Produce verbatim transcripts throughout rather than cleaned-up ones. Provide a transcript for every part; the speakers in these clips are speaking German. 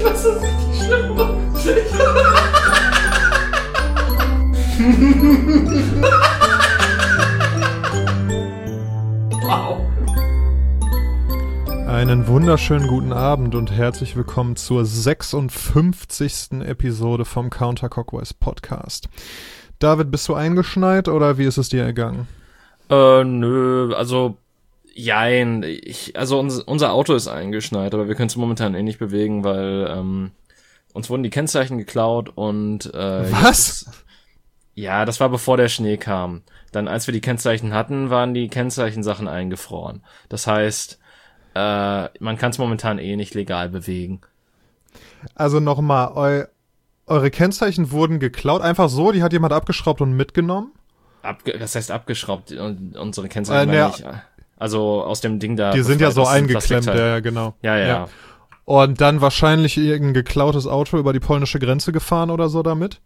Das ist richtig schlimm. Wow. Einen wunderschönen guten Abend und herzlich willkommen zur sechsundfünfzigsten Episode vom Counter Clockwise Podcast. David, bist du eingeschneit oder wie ist es dir ergangen? Äh, nö, also, jein, ich, also uns, unser Auto ist eingeschneit, aber wir können es momentan eh nicht bewegen, weil, ähm, uns wurden die Kennzeichen geklaut und, äh, Was? Jetzt, ja, das war bevor der Schnee kam. Dann, als wir die Kennzeichen hatten, waren die Kennzeichensachen eingefroren. Das heißt, äh, man kann es momentan eh nicht legal bewegen. Also nochmal, eu, eure Kennzeichen wurden geklaut, einfach so, die hat jemand abgeschraubt und mitgenommen? Abge- das heißt abgeschraubt, und unsere Kennzeichen Äh, waren ne, nicht, also aus dem Ding da. Die sind ja befreit, so das ist ein eingeklemmt, Plastikteil. ja, genau. Ja, ja, Ja. Und dann wahrscheinlich irgendein geklautes Auto über die polnische Grenze gefahren oder so damit?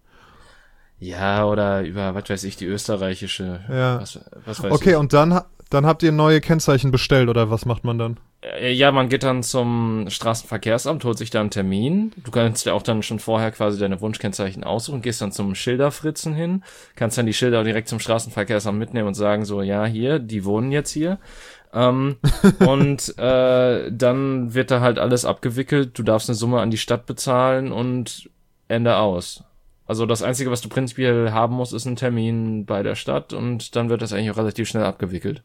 Ja, oder über, was weiß ich, die österreichische. Ja. Was, was weiß Okay, ich. und dann, dann habt ihr neue Kennzeichen bestellt oder was macht man dann? Äh, Ja, man geht dann zum Straßenverkehrsamt, holt sich da einen Termin. Du kannst ja auch dann schon vorher quasi deine Wunschkennzeichen aussuchen, gehst dann zum Schilderfritzen hin, kannst dann die Schilder direkt zum Straßenverkehrsamt mitnehmen und sagen so, ja, hier, die wohnen jetzt hier. Ähm, und äh, dann wird da halt alles abgewickelt. Du darfst eine Summe an die Stadt bezahlen und Ende aus. Also das Einzige, was du prinzipiell haben musst, ist ein Termin bei der Stadt und dann wird das eigentlich auch relativ schnell abgewickelt.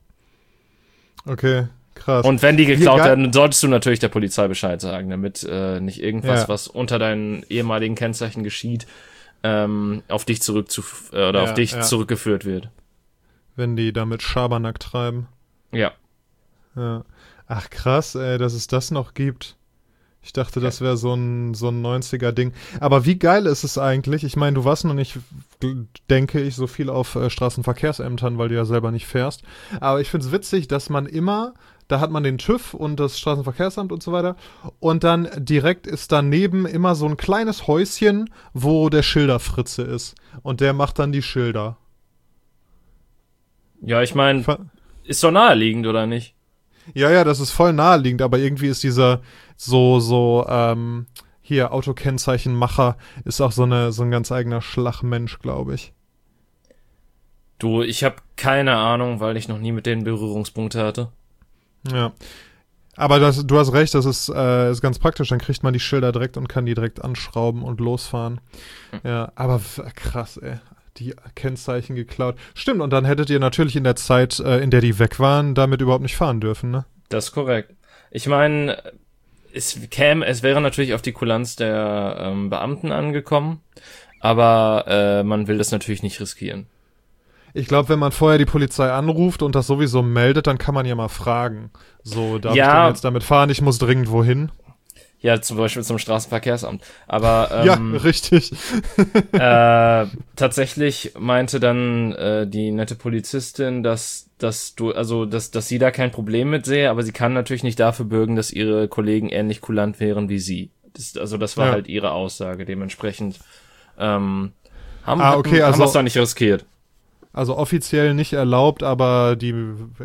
Okay, krass. Und wenn die geklaut Wie geil- werden, solltest du natürlich der Polizei Bescheid sagen, damit äh, nicht irgendwas, Ja. was unter deinen ehemaligen Kennzeichen geschieht, ähm, auf dich zurück zu äh, oder Ja, auf dich ja. zurückgeführt wird. Wenn die damit Schabernack treiben. Ja. Ja. Ach krass, ey, dass es das noch gibt. Ich dachte, das wäre so ein, so ein neunziger-Ding. Aber wie geil ist es eigentlich? Ich meine, du warst noch nicht, denke ich, so viel auf äh, Straßenverkehrsämtern, weil du ja selber nicht fährst. Aber ich find's witzig, dass man immer, da hat man den TÜV und das Straßenverkehrsamt und so weiter. Und dann direkt ist daneben immer so ein kleines Häuschen, wo der Schilderfritze ist. Und der macht dann die Schilder. Ja, ich meine, Fa- ist doch naheliegend, oder nicht? Ja, ja, das ist voll naheliegend, aber irgendwie ist dieser so, so, ähm, hier, Autokennzeichenmacher ist auch so eine, so ein ganz eigener Schlagmensch, glaube ich. Du, ich habe keine Ahnung, weil ich noch nie mit denen Berührungspunkte hatte. Ja. Aber das, du hast recht, das ist, äh, ist ganz praktisch, dann kriegt man die Schilder direkt und kann die direkt anschrauben und losfahren. Ja, aber w- krass, ey. Die Kennzeichen geklaut. Stimmt, und dann hättet ihr natürlich in der Zeit, äh, in der die weg waren, damit überhaupt nicht fahren dürfen, ne? Das ist korrekt. Ich meine, es käme, es wäre natürlich auf die Kulanz der ähm, Beamten angekommen, aber äh, man will das natürlich nicht riskieren. Ich glaube, wenn man vorher die Polizei anruft und das sowieso meldet, dann kann man ja mal fragen. So, darf Ja. ich denn jetzt damit fahren? Ich muss dringend wohin. Ja, zum Beispiel zum Straßenverkehrsamt. Aber Ja, ähm, richtig. äh, tatsächlich meinte dann äh, die nette Polizistin, dass dass du also dass dass sie da kein Problem mit sehe, aber sie kann natürlich nicht dafür bürgen, dass ihre Kollegen ähnlich kulant wären wie sie. Das, also das war Ja. halt ihre Aussage. Dementsprechend ähm, haben, Ah, okay, hatten, also- haben wir es da nicht riskiert. Also offiziell nicht erlaubt, aber die,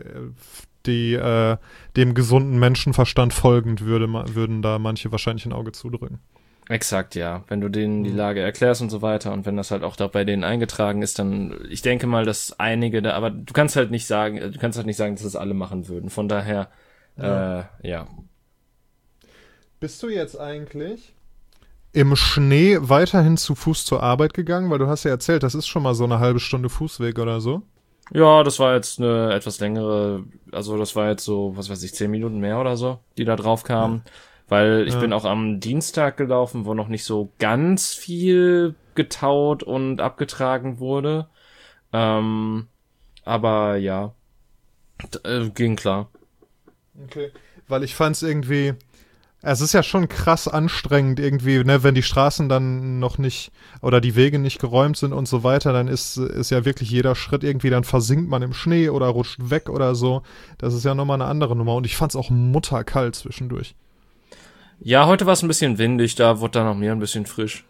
die äh, dem gesunden Menschenverstand folgend würde, ma- würden da manche wahrscheinlich ein Auge zudrücken. Exakt, ja. Wenn du denen die Lage erklärst und so weiter und wenn das halt auch da bei denen eingetragen ist, dann, ich denke mal, dass einige da, aber du kannst halt nicht sagen, du kannst halt nicht sagen, dass das alle machen würden. Von daher, Ja. äh, ja. Bist du jetzt eigentlich im Schnee weiterhin zu Fuß zur Arbeit gegangen? Weil du hast ja erzählt, das ist schon mal so eine halbe Stunde Fußweg oder so. Ja, das war jetzt eine etwas längere, also das war jetzt so, was weiß ich, zehn Minuten mehr oder so, die da drauf kamen. Weil ich Ja. bin auch am Dienstag gelaufen, wo noch nicht so ganz viel getaut und abgetragen wurde. Ähm, aber ja, d- äh, ging klar. Okay. Weil ich fand's irgendwie, es ist ja schon krass anstrengend irgendwie, ne, wenn die Straßen dann noch nicht oder die Wege nicht geräumt sind und so weiter, dann ist, ist ja wirklich jeder Schritt irgendwie, dann versinkt man im Schnee oder rutscht weg oder so. Das ist ja nochmal eine andere Nummer und ich fand's auch mutterkalt zwischendurch. Ja, heute war es ein bisschen windig, da wurde dann noch mir ein bisschen frisch.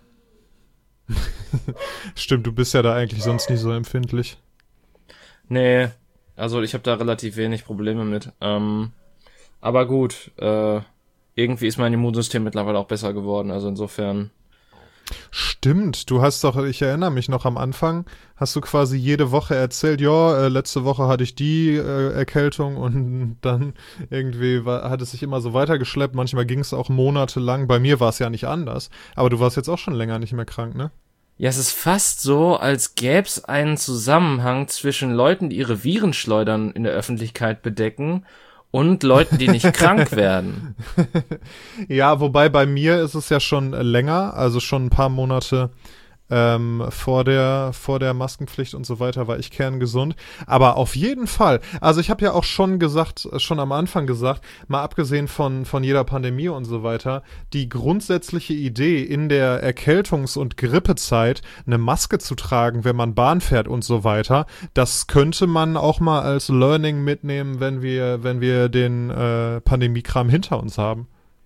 Stimmt, du bist ja da eigentlich sonst nicht so empfindlich. Nee, also ich habe da relativ wenig Probleme mit. Ähm, aber gut, äh, irgendwie ist mein Immunsystem mittlerweile auch besser geworden. Also insofern. Stimmt, du hast doch, ich erinnere mich noch am Anfang, hast du quasi jede Woche erzählt, ja, äh, letzte Woche hatte ich die äh, Erkältung und dann irgendwie war, hat es sich immer so weitergeschleppt, manchmal ging es auch monatelang, bei mir war es ja nicht anders, aber du warst jetzt auch schon länger nicht mehr krank, ne? Ja, es ist fast so, als gäbe es einen Zusammenhang zwischen Leuten, die ihre Virenschleudern in der Öffentlichkeit bedecken und Leuten, die nicht krank werden. Ja, wobei bei mir ist es ja schon länger, also schon ein paar Monate ähm, vor der vor der Maskenpflicht und so weiter war ich kerngesund. Aber auf jeden Fall, also ich habe ja auch schon gesagt, schon am Anfang gesagt, mal abgesehen von von jeder Pandemie und so weiter, die grundsätzliche Idee in der Erkältungs- und Grippezeit eine Maske zu tragen, wenn man Bahn fährt und so weiter, das könnte man auch mal als Learning mitnehmen, wenn wir wenn wir den äh, Pandemiekram hinter uns haben.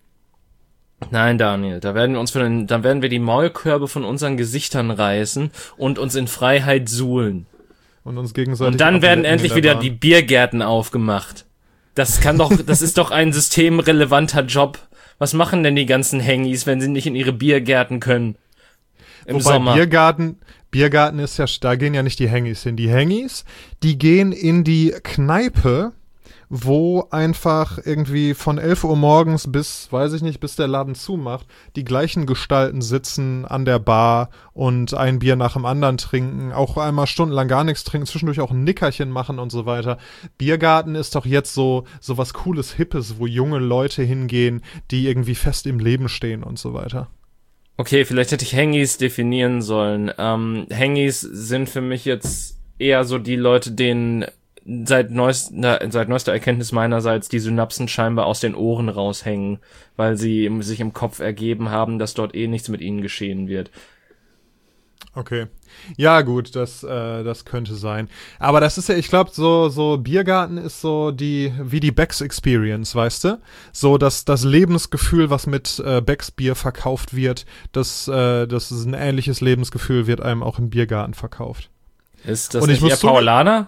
Nein, Daniel, da werden wir uns von den, dann werden wir die Maulkörbe von unseren Gesichtern reißen und uns in Freiheit suhlen. Und uns gegenseitig. Und dann werden endlich wieder die Biergärten aufgemacht. Das kann doch, das ist doch ein systemrelevanter Job. Was machen denn die ganzen Hengis, wenn sie nicht in ihre Biergärten können? Im Wobei Sommer. Biergarten, Biergarten ist ja, da gehen ja nicht die Hengis hin. Die Hengis, die gehen in die Kneipe, wo einfach irgendwie von elf Uhr morgens bis, weiß ich nicht, bis der Laden zumacht, die gleichen Gestalten sitzen an der Bar und ein Bier nach dem anderen trinken, auch einmal stundenlang gar nichts trinken, zwischendurch auch ein Nickerchen machen und so weiter. Biergarten ist doch jetzt so, so was Cooles, Hippes, wo junge Leute hingehen, die irgendwie fest im Leben stehen und so weiter. Okay, vielleicht hätte ich Hengis definieren sollen. Ähm, Hengis sind für mich jetzt eher so die Leute, denen seit neuester, seit neuester Erkenntnis meinerseits die Synapsen scheinbar aus den Ohren raushängen, weil sie sich im Kopf ergeben haben, dass dort eh nichts mit ihnen geschehen wird. Okay. Ja, gut, das, äh, das könnte sein. Aber das ist ja, ich glaube, so, so Biergarten ist so die, wie die Becks Experience, weißt du? So das, das Lebensgefühl, was mit äh, Becks Bier verkauft wird, das, äh, das ist ein ähnliches Lebensgefühl, wird einem auch im Biergarten verkauft. Ist das Und ich nicht eher muss so- Paulaner?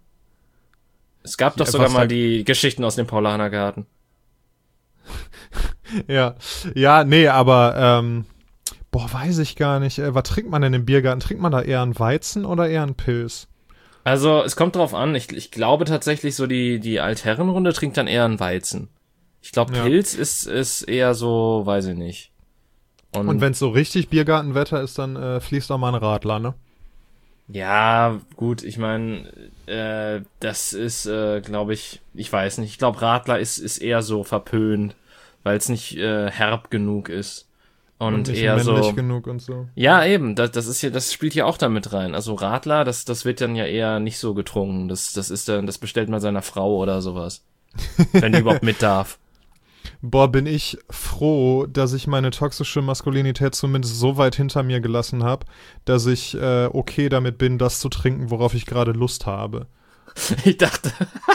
Es gab doch Ja, sogar was mal da- die Geschichten aus dem Paulanergarten. Ja, ja, nee, aber, ähm, boah, weiß ich gar nicht. Äh, was trinkt man denn im Biergarten? Trinkt man da eher einen Weizen oder eher einen Pilz? Also, es kommt drauf an. Ich, ich glaube tatsächlich, so die, die Altherrenrunde trinkt dann eher einen Weizen. Ich glaube, Ja. Pilz ist, ist eher so, weiß ich nicht. Und, Und wenn es so richtig Biergartenwetter ist, dann äh, fließt auch mal ein Radler, ne? ja, gut, ich meine, äh, das ist, äh, glaube ich, ich weiß nicht. Ich glaube, Radler ist, ist eher so verpönt, weil es nicht äh, herb genug ist. Und, Und nicht eher männlich so. genug und so. Ja, eben, das, das ist ja, das spielt ja auch damit rein. Also Radler, das, das wird dann ja eher nicht so getrunken. Das, das ist dann, das bestellt man seiner Frau oder sowas. Wenn die überhaupt mit darf. Boah, bin ich froh, dass ich meine toxische Maskulinität zumindest so weit hinter mir gelassen habe, dass ich äh, okay damit bin, das zu trinken, worauf ich gerade Lust habe. Ich dachte,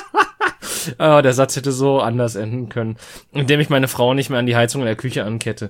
oh, der Satz hätte so anders enden können, indem ich meine Frau nicht mehr an die Heizung in der Küche ankette.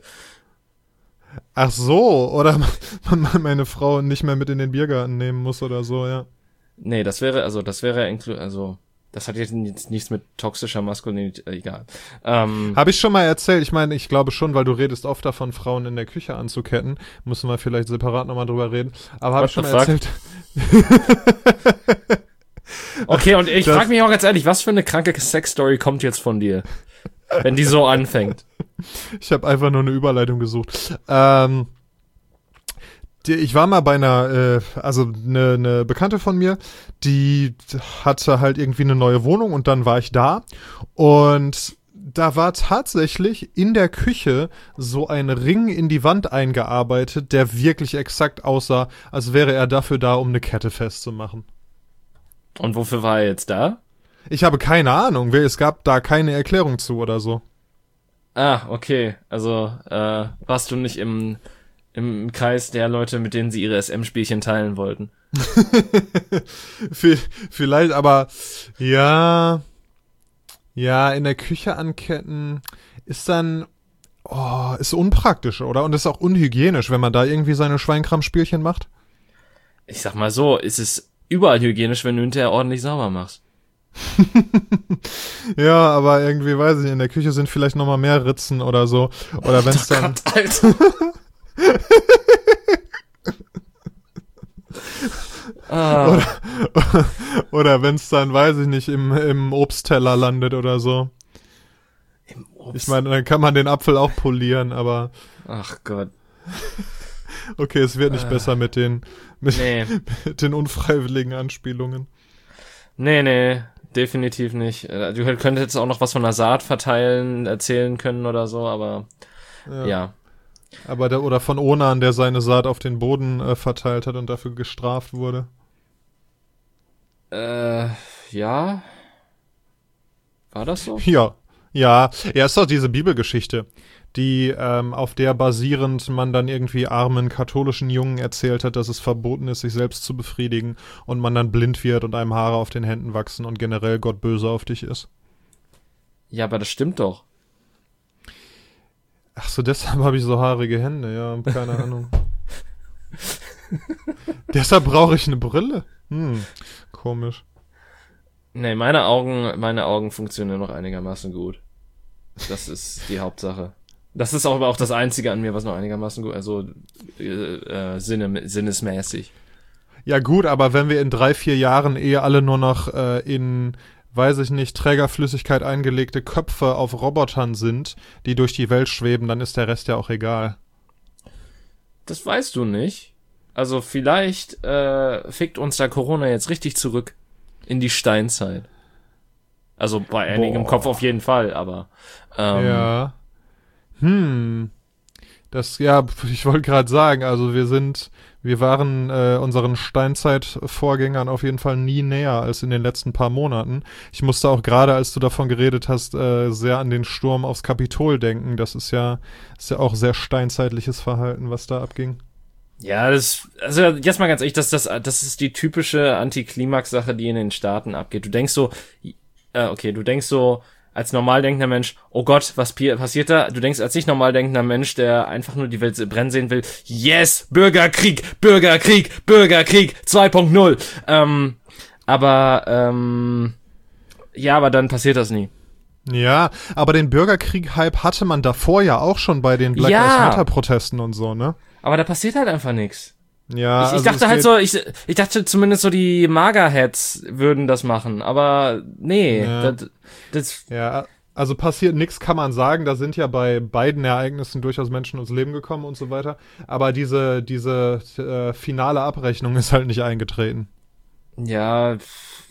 Ach so, oder man meine Frau nicht mehr mit in den Biergarten nehmen muss oder so, ja. Nee, das wäre, also, das wäre, inklu- also, das hat jetzt nichts mit toxischer Maskulinität, äh, egal. Ähm, Habe ich schon mal erzählt, ich meine, ich glaube schon, weil du redest oft davon, Frauen in der Küche anzuketten. Müssen wir vielleicht separat nochmal drüber reden. Aber habe What ich schon the mal fuck? erzählt. okay, und ich Das- frage mich auch ganz ehrlich, was für eine kranke Sexstory kommt jetzt von dir? Wenn die so anfängt. Ich habe einfach nur eine Überleitung gesucht. Ähm, die, ich war mal bei einer, äh, also eine, eine Bekannte von mir, die hatte halt irgendwie eine neue Wohnung und dann war ich da und da war tatsächlich in der Küche so ein Ring in die Wand eingearbeitet, der wirklich exakt aussah, als wäre er dafür da, um eine Kette festzumachen. Und wofür war er jetzt da? Ich habe keine Ahnung, es gab da keine Erklärung zu oder so. Ah, okay. Also, äh, warst du nicht im, im Kreis der Leute, mit denen sie ihre S M-Spielchen teilen wollten? V- Vielleicht, aber ja, ja, in der Küche anketten ist dann, oh, ist unpraktisch, oder? Und ist auch unhygienisch, wenn man da irgendwie seine Schweinkram-Spielchen macht. Ich sag mal so, ist es überall hygienisch, wenn du hinterher ordentlich sauber machst. Ja, aber irgendwie, weiß ich nicht, in der Küche sind vielleicht nochmal mehr Ritzen oder so. Oder wenn es Oh dann... Gott, Alter. ah. Oder, oder wenn es dann, weiß ich nicht, im, im Obstteller landet oder so. Im Obst. Ich meine, dann kann man den Apfel auch polieren, aber Ach Gott. okay, es wird nicht Äh. besser mit den, mit, Nee. mit den unfreiwilligen Anspielungen. Nee, nee, definitiv nicht. Äh, Du könntest jetzt auch noch was von der Saat verteilen, erzählen können oder so, aber Ja. ja. Aber der, oder von Onan, der seine Saat auf den Boden äh, verteilt hat und dafür gestraft wurde. Äh, ja. War das so? Ja, ja, ja, ist doch diese Bibelgeschichte, die ähm, auf der basierend man dann irgendwie armen katholischen Jungen erzählt hat, dass es verboten ist, sich selbst zu befriedigen und man dann blind wird und einem Haare auf den Händen wachsen und generell Gott böse auf dich ist. Ja, aber das stimmt doch. Ach so, deshalb habe ich so haarige Hände, ja, keine Ahnung. Deshalb brauche ich eine Brille. Hm, komisch. Nee, meine Augen, meine Augen funktionieren noch einigermaßen gut. Das ist die Hauptsache. Das ist auch aber auch das Einzige an mir, was noch einigermaßen gut, also äh, äh, sinne, sinnesmäßig. Ja gut, aber wenn wir in drei, vier Jahren eh alle nur noch äh, in, weiß ich nicht, Trägerflüssigkeit eingelegte Köpfe auf Robotern sind, die durch die Welt schweben, dann ist der Rest ja auch egal. Das weißt du nicht. Also vielleicht äh, fickt uns da Corona jetzt richtig zurück in die Steinzeit. Also bei einigen im Boah. Kopf auf jeden Fall, aber ähm, Ja. Hm. Das, ja, ich wollte gerade sagen, also wir sind, wir waren äh, unseren Steinzeit-Vorgängern auf jeden Fall nie näher als in den letzten paar Monaten. Ich musste auch gerade, als du davon geredet hast, äh, sehr an den Sturm aufs Kapitol denken. Das ist ja, ist ja auch sehr steinzeitliches Verhalten, was da abging. ja, das, also jetzt mal ganz ehrlich, das, das, das ist die typische Antiklimax-Sache, die in den Staaten abgeht. Du denkst so, äh, okay, du denkst so, als normal denkender Mensch, oh Gott, was pi- passiert da? Du denkst als nicht normal denkender Mensch, der einfach nur die Welt brennen sehen will, yes, Bürgerkrieg, Bürgerkrieg, Bürgerkrieg zwei Punkt null. Ähm, aber, ähm, ja, aber dann passiert das nie. Ja, aber den Bürgerkrieg-Hype hatte man davor ja auch schon bei den Black Ja. Lives Matter-Protesten und so, ne? Aber da passiert halt einfach nichts. Ja, Ich, ich also dachte es halt geht- so, ich, ich dachte zumindest so die Maga-Heads würden das machen, aber nee, Ja. das, das, Ja, also passiert nichts, kann man sagen. Da sind ja bei beiden Ereignissen durchaus Menschen ums Leben gekommen und so weiter. Aber diese, diese äh, finale Abrechnung ist halt nicht eingetreten. ja, pff,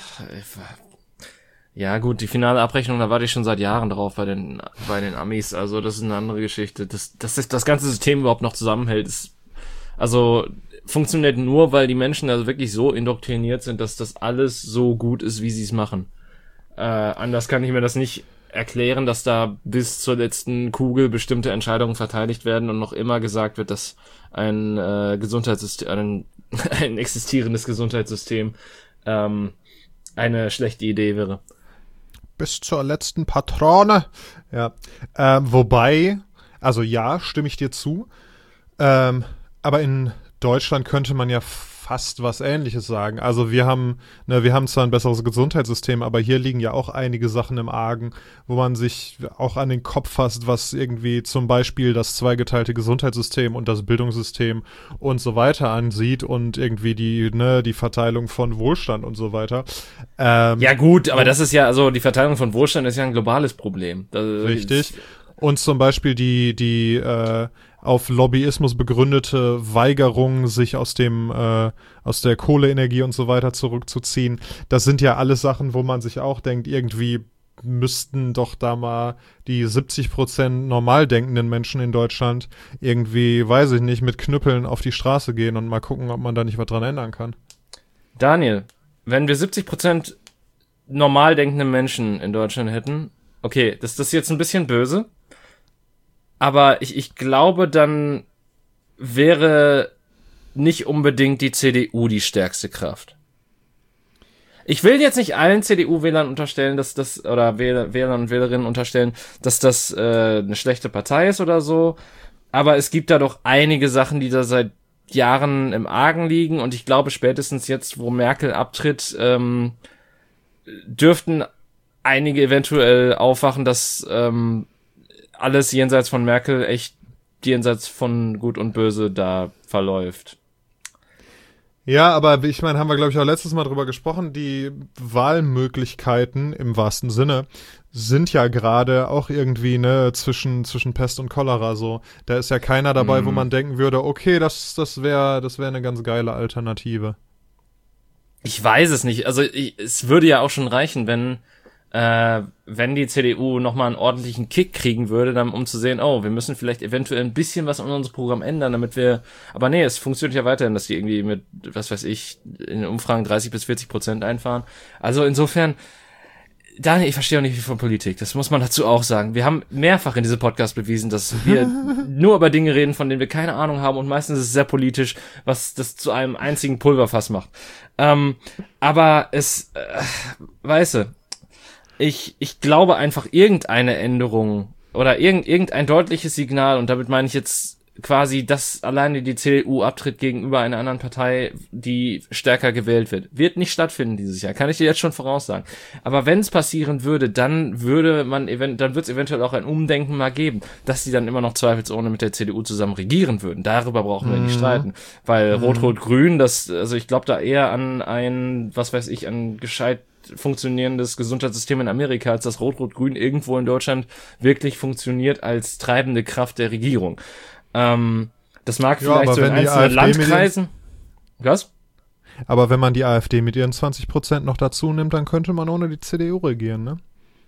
ja gut, die finale Abrechnung, da warte ich schon seit Jahren drauf bei den, bei den Amis, also das ist eine andere Geschichte. Das, dass sich das ganze System überhaupt noch zusammenhält, ist, also funktioniert nur, weil die Menschen also wirklich so indoktriniert sind, dass das alles so gut ist, wie sie es machen. Äh, anders kann ich mir das nicht erklären, dass da bis zur letzten Kugel bestimmte Entscheidungen verteidigt werden und noch immer gesagt wird, dass ein äh, Gesundheitssystem, ein, ein existierendes Gesundheitssystem ähm, eine schlechte Idee wäre. Bis zur letzten Patrone. Ja. Ähm, wobei, also ja, stimme ich dir zu. Ähm, aber in Deutschland könnte man ja fast was Ähnliches sagen. Also wir haben, ne, wir haben zwar ein besseres Gesundheitssystem, aber hier liegen ja auch einige Sachen im Argen, wo man sich auch an den Kopf fasst, was irgendwie zum Beispiel das zweigeteilte Gesundheitssystem und das Bildungssystem und so weiter ansieht und irgendwie die, ne, die Verteilung von Wohlstand und so weiter. Ähm, Ja gut, aber das ist ja, also die Verteilung von Wohlstand ist ja ein globales Problem. Das, Richtig. Und zum Beispiel die, die äh, auf Lobbyismus begründete Weigerung, sich aus dem, äh, aus der Kohleenergie und so weiter zurückzuziehen. Das sind ja alles Sachen, wo man sich auch denkt, irgendwie müssten doch da mal die siebzig Prozent normal denkenden Menschen in Deutschland irgendwie, weiß ich nicht, mit Knüppeln auf die Straße gehen und mal gucken, ob man da nicht was dran ändern kann. Daniel, wenn wir siebzig Prozent normal denkende Menschen in Deutschland hätten, okay, das, das ist jetzt ein bisschen böse, aber ich, ich glaube, dann wäre nicht unbedingt die C D U die stärkste Kraft. Ich will jetzt nicht allen C D U-Wählern unterstellen, dass das, oder Wähler, Wählern und Wählerinnen unterstellen, dass das äh, eine schlechte Partei ist oder so, aber es gibt da doch einige Sachen, die da seit Jahren im Argen liegen und ich glaube spätestens jetzt, wo Merkel abtritt, ähm, dürften einige eventuell aufwachen, dass ähm, alles jenseits von Merkel echt jenseits von Gut und Böse da verläuft. Ja, aber ich meine, haben wir, glaube ich, auch letztes Mal drüber gesprochen, die Wahlmöglichkeiten im wahrsten Sinne sind ja gerade auch irgendwie, ne, zwischen, zwischen Pest und Cholera so. Da ist ja keiner dabei, mm. wo man denken würde, okay, das, das wäre das wäre eine ganz geile Alternative. Ich weiß es nicht. Also ich, es würde ja auch schon reichen, wenn äh, wenn die C D U nochmal einen ordentlichen Kick kriegen würde, dann um zu sehen, oh, wir müssen vielleicht eventuell ein bisschen was an unserem Programm ändern, damit wir, aber nee, es funktioniert ja weiterhin, dass die irgendwie mit, was weiß ich, in den Umfragen dreißig bis vierzig Prozent einfahren. Also insofern, Daniel, ich verstehe auch nicht viel von Politik, das muss man dazu auch sagen. Wir haben mehrfach in diesem Podcast bewiesen, dass wir nur über Dinge reden, von denen wir keine Ahnung haben und meistens ist es sehr politisch, was das zu einem einzigen Pulverfass macht. Ähm, aber es, äh, weißt du, ich, ich glaube einfach irgendeine Änderung oder irgend, irgendein deutliches Signal, und damit meine ich jetzt quasi, dass alleine die C D U abtritt gegenüber einer anderen Partei, die stärker gewählt wird, wird nicht stattfinden dieses Jahr, kann ich dir jetzt schon voraussagen. Aber wenn es passieren würde, dann würde man event- dann wird es eventuell auch ein Umdenken mal geben, dass die dann immer noch zweifelsohne mit der C D U zusammen regieren würden. Darüber brauchen wir mhm. nicht streiten, weil mhm. Rot-Rot-Grün, das, also ich glaube da eher an ein, was weiß ich, an gescheit funktionierendes Gesundheitssystem in Amerika, als das Rot-Rot-Grün irgendwo in Deutschland wirklich funktioniert als treibende Kraft der Regierung. Ähm, das mag ja, vielleicht so in einzelnen Landkreisen. Was? Aber wenn man die AfD mit ihren zwanzig Prozent noch dazu nimmt, dann könnte man ohne die C D U regieren, ne?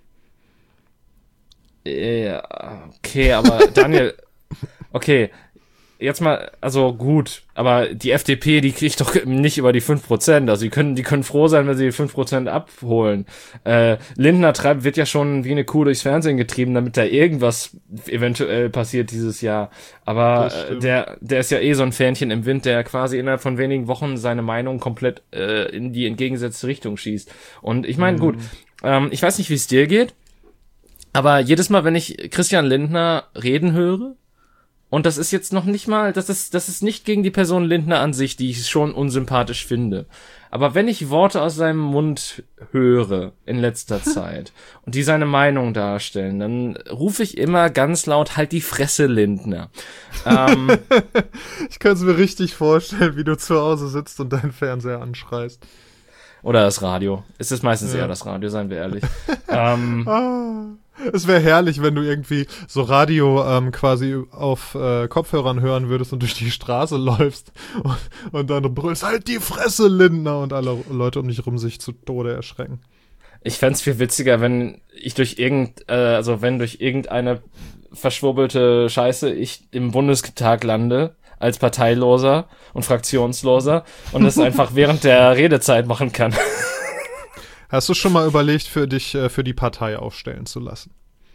Ja, okay, aber Daniel, okay, jetzt mal, also gut, aber die F D P, die kriegt doch nicht über die fünf Prozent, also die können, die können froh sein, wenn sie die fünf Prozent abholen. Äh, Lindner treibt, wird ja schon wie eine Kuh durchs Fernsehen getrieben, damit da irgendwas eventuell passiert dieses Jahr. Aber äh, der, der ist ja eh so ein Fähnchen im Wind, der quasi innerhalb von wenigen Wochen seine Meinung komplett äh, in die entgegengesetzte Richtung schießt. Und ich meine, mhm. gut, ähm, ich weiß nicht, wie es dir geht, aber jedes Mal, wenn ich Christian Lindner reden höre, und das ist jetzt noch nicht mal, das ist, das ist nicht gegen die Person Lindner an sich, die ich schon unsympathisch finde. Aber wenn ich Worte aus seinem Mund höre in letzter Zeit und die seine Meinung darstellen, dann rufe ich immer ganz laut, halt die Fresse, Lindner. Ähm, ich kann es mir richtig vorstellen, wie du zu Hause sitzt und deinen Fernseher anschreist. Oder das Radio. Es ist meistens ja. eher das Radio, seien wir ehrlich. ähm, ah. Es wäre herrlich, wenn du irgendwie so Radio ähm, quasi auf äh, Kopfhörern hören würdest und durch die Straße läufst und, und dann brüllst, halt die Fresse, Lindner, und alle Leute um dich rum sich zu Tode erschrecken. Ich fänd's viel witziger, wenn ich durch irgend, äh, also wenn durch irgendeine verschwurbelte Scheiße ich im Bundestag lande, als Parteiloser und Fraktionsloser und das einfach während der Redezeit machen kann. Hast du schon mal überlegt, für dich, äh, für die Partei aufstellen zu lassen?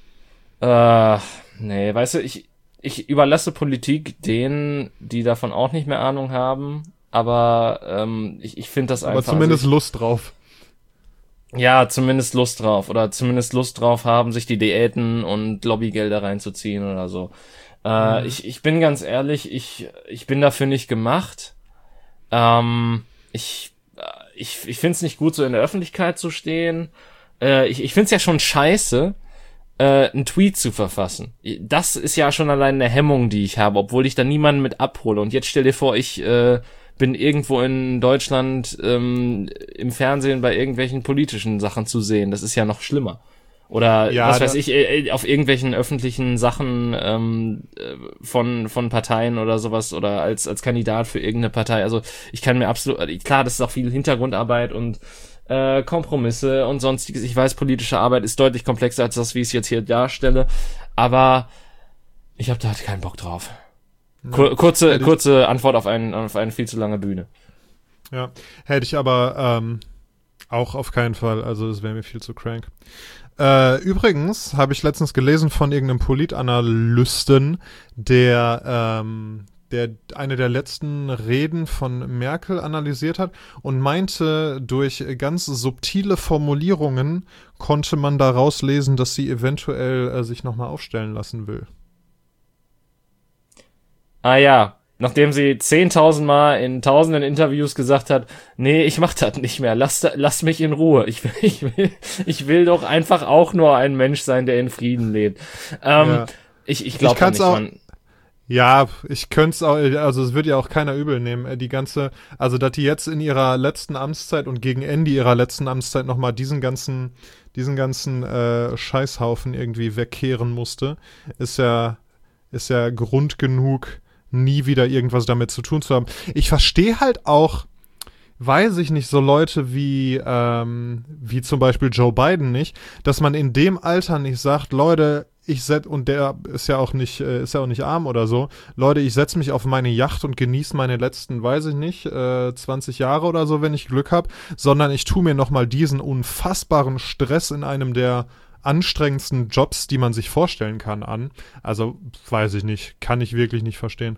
Äh, nee, weißt du, ich, ich überlasse Politik denen, die davon auch nicht mehr Ahnung haben, aber ähm, ich, ich finde das einfach... Aber zumindest also ich, Lust drauf. Ja, zumindest Lust drauf. Oder zumindest Lust drauf haben, sich die Diäten und Lobbygelder reinzuziehen oder so. Äh, mhm. ich, ich bin ganz ehrlich, ich, ich bin dafür nicht gemacht. Ähm, ich... Ich, ich finde es nicht gut, so in der Öffentlichkeit zu stehen. Äh, ich ich finde es ja schon scheiße, äh, einen Tweet zu verfassen. Das ist ja schon allein eine Hemmung, die ich habe, obwohl ich da niemanden mit abhole. Und jetzt stell dir vor, ich äh, bin irgendwo in Deutschland ähm, im Fernsehen bei irgendwelchen politischen Sachen zu sehen. Das ist ja noch schlimmer. Oder ja, was weiß ich, äh, auf irgendwelchen öffentlichen Sachen ähm, von von Parteien oder sowas oder als als Kandidat für irgendeine Partei. Also ich kann mir absolut, klar, das ist auch viel Hintergrundarbeit und äh, Kompromisse und sonstiges. Ich weiß, politische Arbeit ist deutlich komplexer als das, wie ich es jetzt hier darstelle. Aber ich habe da halt keinen Bock drauf. Kur- kurze kurze Antwort auf einen auf eine viel zu lange Bühne. Ja, hätte ich aber ähm, auch auf keinen Fall. Also das wäre mir viel zu crank. Äh, übrigens habe ich letztens gelesen von irgendeinem Politanalysten, der, ähm, der eine der letzten Reden von Merkel analysiert hat und meinte, durch ganz subtile Formulierungen konnte man daraus lesen, dass sie eventuell äh, sich nochmal aufstellen lassen will. Ah ja, nachdem sie zehntausend Mal in tausenden Interviews gesagt hat, nee, ich mach das nicht mehr, lass, lass mich in Ruhe. Ich will, ich will, ich will doch einfach auch nur ein Mensch sein, der in Frieden lebt. Ähm, Ja. ich ich glaube nicht, auch, man. Ja, ich könnte es auch, also es wird ja auch keiner übel nehmen, die ganze, also dass die jetzt in ihrer letzten Amtszeit und gegen Ende ihrer letzten Amtszeit nochmal diesen ganzen, diesen ganzen äh, Scheißhaufen irgendwie wegkehren musste, ist ja, ist ja Grund genug, nie wieder irgendwas damit zu tun zu haben. Ich verstehe halt auch, weiß ich nicht, so Leute wie, ähm, wie zum Beispiel Joe Biden nicht, dass man in dem Alter nicht sagt, Leute, ich setz, und der ist ja auch nicht, äh, ist ja auch nicht arm oder so, Leute, ich setze mich auf meine Yacht und genieße meine letzten, weiß ich nicht, äh, zwanzig Jahre oder so, wenn ich Glück habe, sondern ich tue mir nochmal diesen unfassbaren Stress in einem der anstrengendsten Jobs, die man sich vorstellen kann, an. Also, weiß ich nicht, kann ich wirklich nicht verstehen.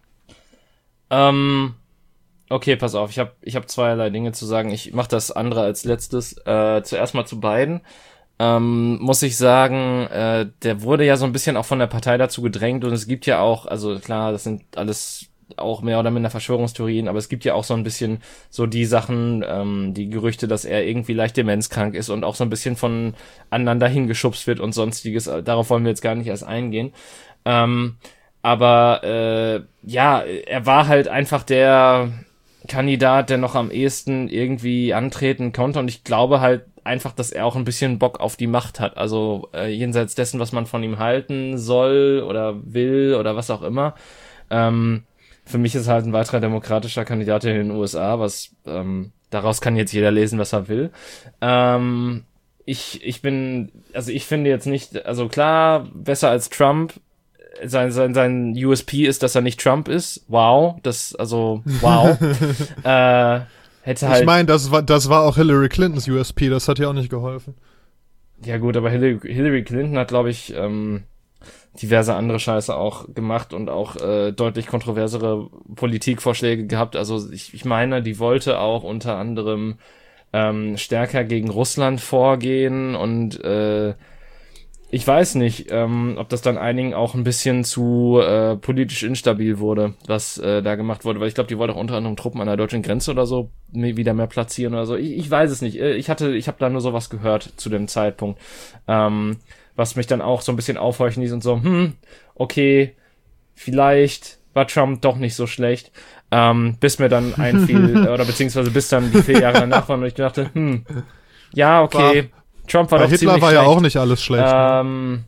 Ähm, okay, pass auf, ich habe ich hab zweierlei Dinge zu sagen. Ich mache das andere als letztes. Äh, zuerst mal zu Biden. Ähm, muss ich sagen, äh, der wurde ja so ein bisschen auch von der Partei dazu gedrängt und es gibt ja auch, also klar, das sind alles auch mehr oder minder Verschwörungstheorien, aber es gibt ja auch so ein bisschen so die Sachen, ähm, die Gerüchte, dass er irgendwie leicht demenzkrank ist und auch so ein bisschen von anderen dahin geschubst wird und sonstiges. Darauf wollen wir jetzt gar nicht erst eingehen. Ähm, aber äh, ja, er war halt einfach der Kandidat, der noch am ehesten irgendwie antreten konnte und ich glaube halt einfach, dass er auch ein bisschen Bock auf die Macht hat, also äh, jenseits dessen, was man von ihm halten soll oder will oder was auch immer. Ähm, für mich ist halt ein weiterer demokratischer Kandidat in den U S A, was ähm, daraus kann jetzt jeder lesen, was er will. Ähm, ich ich bin, also ich finde jetzt nicht, also klar, besser als Trump. Sein, sein, sein U S P ist, dass er nicht Trump ist. Wow, das, also, wow. äh, hätte halt. Ich meine, das war, das war auch Hillary Clintons U S P, das hat ja auch nicht geholfen. Ja gut, aber Hillary, Hillary Clinton hat, glaube ich, ähm, diverse andere Scheiße auch gemacht und auch äh, deutlich kontroversere Politikvorschläge gehabt. Also ich, ich meine, die wollte auch unter anderem ähm, stärker gegen Russland vorgehen und äh, ich weiß nicht, ähm, ob das dann einigen auch ein bisschen zu äh, politisch instabil wurde, was äh, da gemacht wurde, weil ich glaube, die wollte auch unter anderem Truppen an der deutschen Grenze oder so wieder mehr platzieren oder so. Ich, ich weiß es nicht. Ich hatte, ich habe da nur sowas gehört zu dem Zeitpunkt, ähm, was mich dann auch so ein bisschen aufhorchen ließ und so, hm, okay, vielleicht war Trump doch nicht so schlecht, ähm, bis mir dann einfiel, oder beziehungsweise bis dann die vier Jahre danach waren und ich dachte, hm, ja, okay, war Trump war Bei doch Hitler ziemlich war schlecht. Ja auch nicht alles schlecht. Ähm, ne?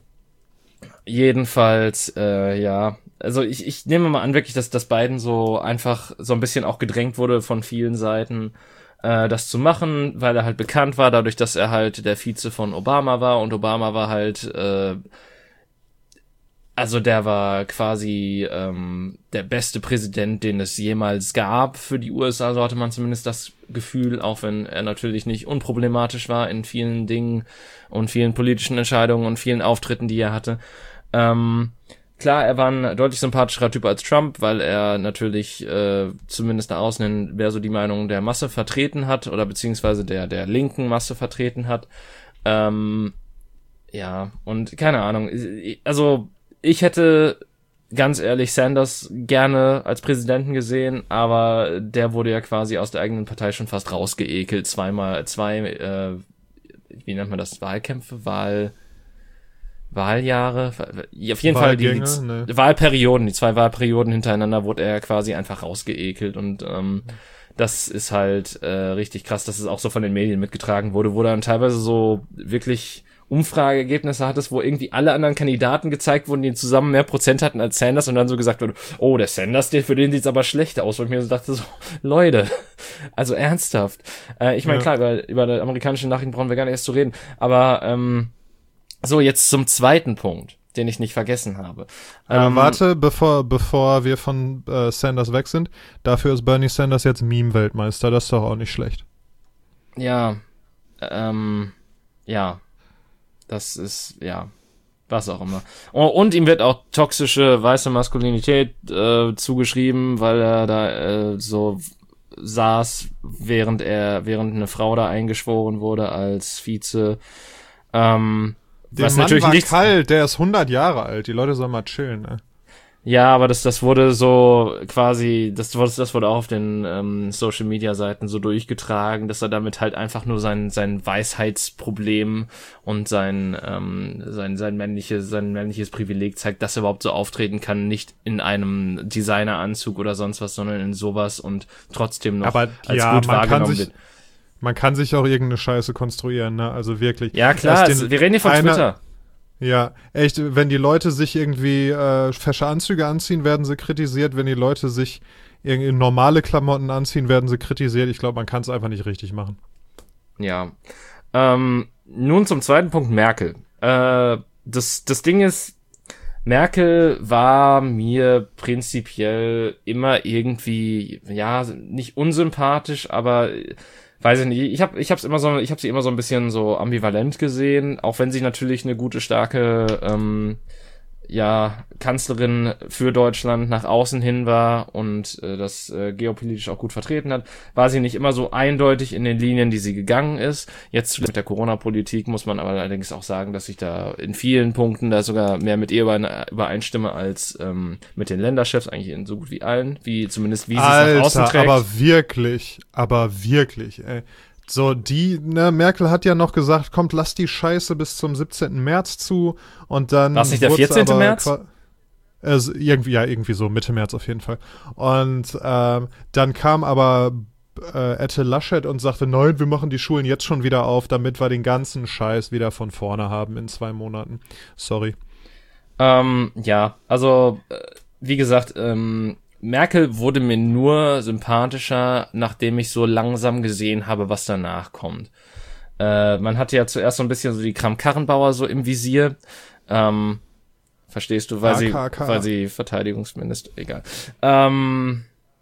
Jedenfalls, äh, ja. Also ich, ich nehme mal an, wirklich, dass, dass Biden so einfach so ein bisschen auch gedrängt wurde von vielen Seiten, äh, das zu machen, weil er halt bekannt war, dadurch, dass er halt der Vize von Obama war und Obama war halt, äh, also der war quasi ähm, der beste Präsident, den es jemals gab für die U S A, so hatte man zumindest das Gefühl, auch wenn er natürlich nicht unproblematisch war in vielen Dingen und vielen politischen Entscheidungen und vielen Auftritten, die er hatte. Ähm, klar, er war ein deutlich sympathischerer Typ als Trump, weil er natürlich äh, zumindest nach außen hin mehr so die Meinung der Masse vertreten hat oder beziehungsweise der der linken Masse vertreten hat. Ähm, ja, und keine Ahnung, also ich hätte ganz ehrlich Sanders gerne als Präsidenten gesehen, aber der wurde ja quasi aus der eigenen Partei schon fast rausgeekelt. Zweimal, zwei, äh, wie nennt man das? Wahlkämpfe, Wahl, Wahljahre? Auf jeden Fall die, die ne? Wahlperioden, die zwei Wahlperioden hintereinander wurde er quasi einfach rausgeekelt und ähm, das ist halt äh, richtig krass, dass es auch so von den Medien mitgetragen wurde, wo dann teilweise so wirklich Umfrageergebnisse hattest, wo irgendwie alle anderen Kandidaten gezeigt wurden, die zusammen mehr Prozent hatten als Sanders und dann so gesagt wurde, oh, der Sanders, der, für den sieht's aber schlecht aus. Und ich mir so dachte so, Leute, also ernsthaft. Äh, ich meine, ja. klar, über, über die amerikanischen Nachrichten brauchen wir gar nicht erst zu reden, aber ähm, so, jetzt zum zweiten Punkt, den ich nicht vergessen habe. Aber ähm, warte, bevor, bevor wir von äh, Sanders weg sind, dafür ist Bernie Sanders jetzt Meme-Weltmeister, das ist doch auch nicht schlecht. Ja, ähm, ja. Das ist, ja, was auch immer. Und, und ihm wird auch toxische weiße Maskulinität äh, zugeschrieben, weil er da äh, so saß, während er, während eine Frau da eingeschworen wurde als Vize. Ähm, der was Mann natürlich war nichts, kalt, der ist hundert Jahre alt, die Leute sollen mal chillen, ne? Ja, aber das, das wurde so quasi, das, wurde- das wurde auch auf den ähm, Social-Media-Seiten so durchgetragen, dass er damit halt einfach nur sein, sein Weisheitsproblem und sein, ähm, sein, sein, männliches, sein männliches Privileg zeigt, dass er überhaupt so auftreten kann, nicht in einem Designeranzug oder sonst was, sondern in sowas und trotzdem noch Aber als ja, gut man kann wahrgenommen sich, wird. man kann sich auch irgendeine Scheiße konstruieren, ne? Also wirklich. Ja, klar, Erst also, den- wir reden hier von einer- Twitter. Ja, echt, wenn die Leute sich irgendwie äh, fesche Anzüge anziehen, werden sie kritisiert. Wenn die Leute sich irgendwie normale Klamotten anziehen, werden sie kritisiert. Ich glaube, man kann es einfach nicht richtig machen. Ja. Ähm, nun zum zweiten Punkt, Merkel. Äh, das, das Ding ist, Merkel war mir prinzipiell immer irgendwie, ja, nicht unsympathisch, aber äh, weiß ich nicht, ich habe ich hab's immer so, ich habe sie immer so ein bisschen so ambivalent gesehen, auch wenn sie natürlich eine gute, starke ähm, ja, Kanzlerin für Deutschland nach außen hin war und äh, das äh, geopolitisch auch gut vertreten hat, war sie nicht immer so eindeutig in den Linien, die sie gegangen ist. Jetzt mit der Corona-Politik muss man aber allerdings auch sagen, dass ich da in vielen Punkten da sogar mehr mit ihr überein- übereinstimme als ähm, mit den Länderchefs, eigentlich in so gut wie allen, wie zumindest wie sie es nach außen Alter, trägt. aber wirklich, aber wirklich, ey. So, die, ne, Merkel hat ja noch gesagt, kommt, lass die Scheiße bis zum siebzehnten März zu und dann. War's nicht der wurd's vierzehnte aber März? qua- Also irgendwie, ja, irgendwie so, Mitte März auf jeden Fall. Und ähm, dann kam aber äh, Ette Laschet und sagte, nein, wir machen die Schulen jetzt schon wieder auf, damit wir den ganzen Scheiß wieder von vorne haben in zwei Monaten. Sorry. Ähm, ja, also, äh, wie gesagt, ähm, Merkel wurde mir nur sympathischer, nachdem ich so langsam gesehen habe, was danach kommt. Äh, man hatte ja zuerst so ein bisschen so die Kram-Karrenbauer so im Visier. Ähm, verstehst du, weil A sie, K K. weil sie Verteidigungsminister, egal. Ähm,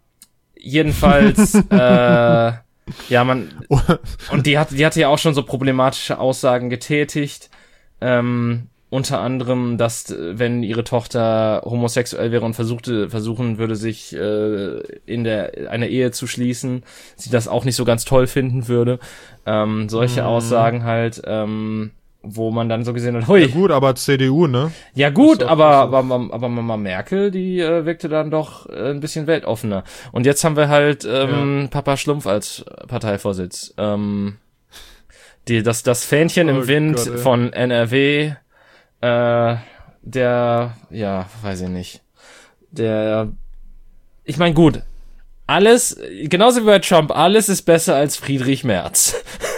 jedenfalls, äh, ja, man, und die hat, die hatte ja auch schon so problematische Aussagen getätigt. Ähm, unter anderem, dass äh, wenn ihre Tochter homosexuell wäre und versuchte, versuchen würde, sich äh, in der einer Ehe zu schließen, sie das auch nicht so ganz toll finden würde. Ähm, solche Mm. Aussagen halt, ähm, wo man dann so gesehen hat, hui, Ja gut, aber C D U, ne? ja gut, Ist doch- aber, ist aber, aber, aber Mama Merkel, die äh, wirkte dann doch äh, ein bisschen weltoffener. Und jetzt haben wir halt ähm, Papa Schlumpf als Parteivorsitz. Ähm, die, das, das Fähnchen im Oh Wind Gott, ey. von N R W, äh, der, ja, weiß ich nicht, der, ich meine gut, alles, genauso wie bei Trump, alles ist besser als Friedrich Merz.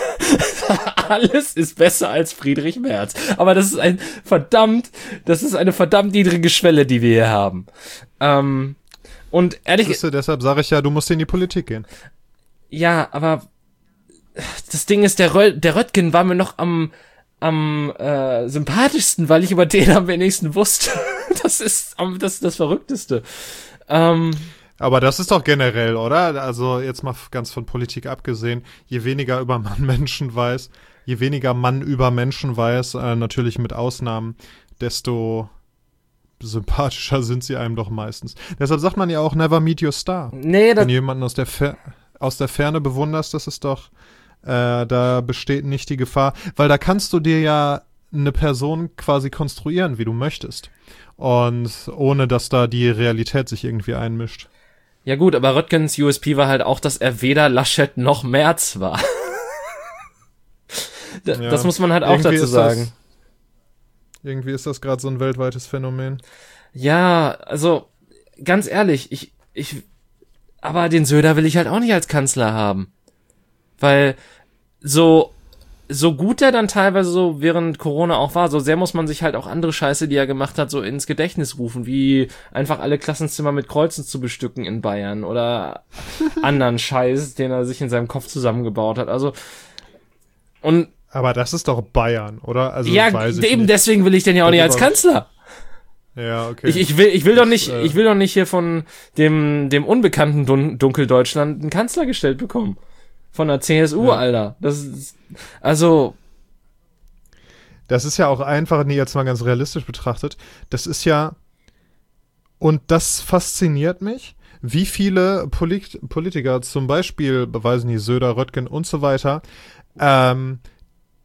Alles ist besser als Friedrich Merz. Aber das ist ein verdammt, das ist eine verdammt niedrige Schwelle, die wir hier haben. Ähm, und ehrlich, Siehst du, deshalb sage ich ja, du musst in die Politik gehen. ja, aber das Ding ist, der, Rö der Röttgen war mir noch am, am äh, sympathischsten, weil ich über den am wenigsten wusste. Das ist am, das, ist das Verrückteste. Ähm, Aber das ist doch generell, oder? Also jetzt mal ganz von Politik abgesehen, je weniger über man Menschen weiß, je weniger man über Menschen weiß, äh, natürlich mit Ausnahmen, desto sympathischer sind sie einem doch meistens. Deshalb sagt man ja auch, never meet your star. nee, das, Wenn du jemanden aus der, Fer aus der Ferne bewunderst, das ist doch, äh, da besteht nicht die Gefahr, weil da kannst du dir ja eine Person quasi konstruieren, wie du möchtest. Und ohne, dass da die Realität sich irgendwie einmischt. ja gut, aber Röttgens U S P war halt auch, dass er weder Laschet noch Merz war. Da, Ja. Das muss man halt auch Irgendwie dazu ist sagen. Das, irgendwie ist das gerade so ein weltweites Phänomen. Ja, also ganz ehrlich, ich, ich, aber den Söder will ich halt auch nicht als Kanzler haben. Weil so, so gut er dann teilweise so während Corona auch war, so sehr muss man sich halt auch andere Scheiße, die er gemacht hat, so ins Gedächtnis rufen, wie einfach alle Klassenzimmer mit Kreuzen zu bestücken in Bayern oder anderen Scheiß, den er sich in seinem Kopf zusammengebaut hat. Also, und Aber das ist doch Bayern, oder? Also ja, weiß ich eben nicht. deswegen will ich den ja auch nicht als Darüber- Kanzler. Ja, okay. Ich, ich will, ich will doch nicht, äh, ich will doch nicht hier von dem, dem unbekannten Dun Dunkeldeutschland einen Kanzler gestellt bekommen. Von der C S U, Ja. Alter. Das ist, also, Das ist ja auch einfach, nee, jetzt mal ganz realistisch betrachtet, das ist ja, und das fasziniert mich, wie viele Polit Politiker, zum Beispiel, beweisen die Söder, Röttgen und so weiter, ähm,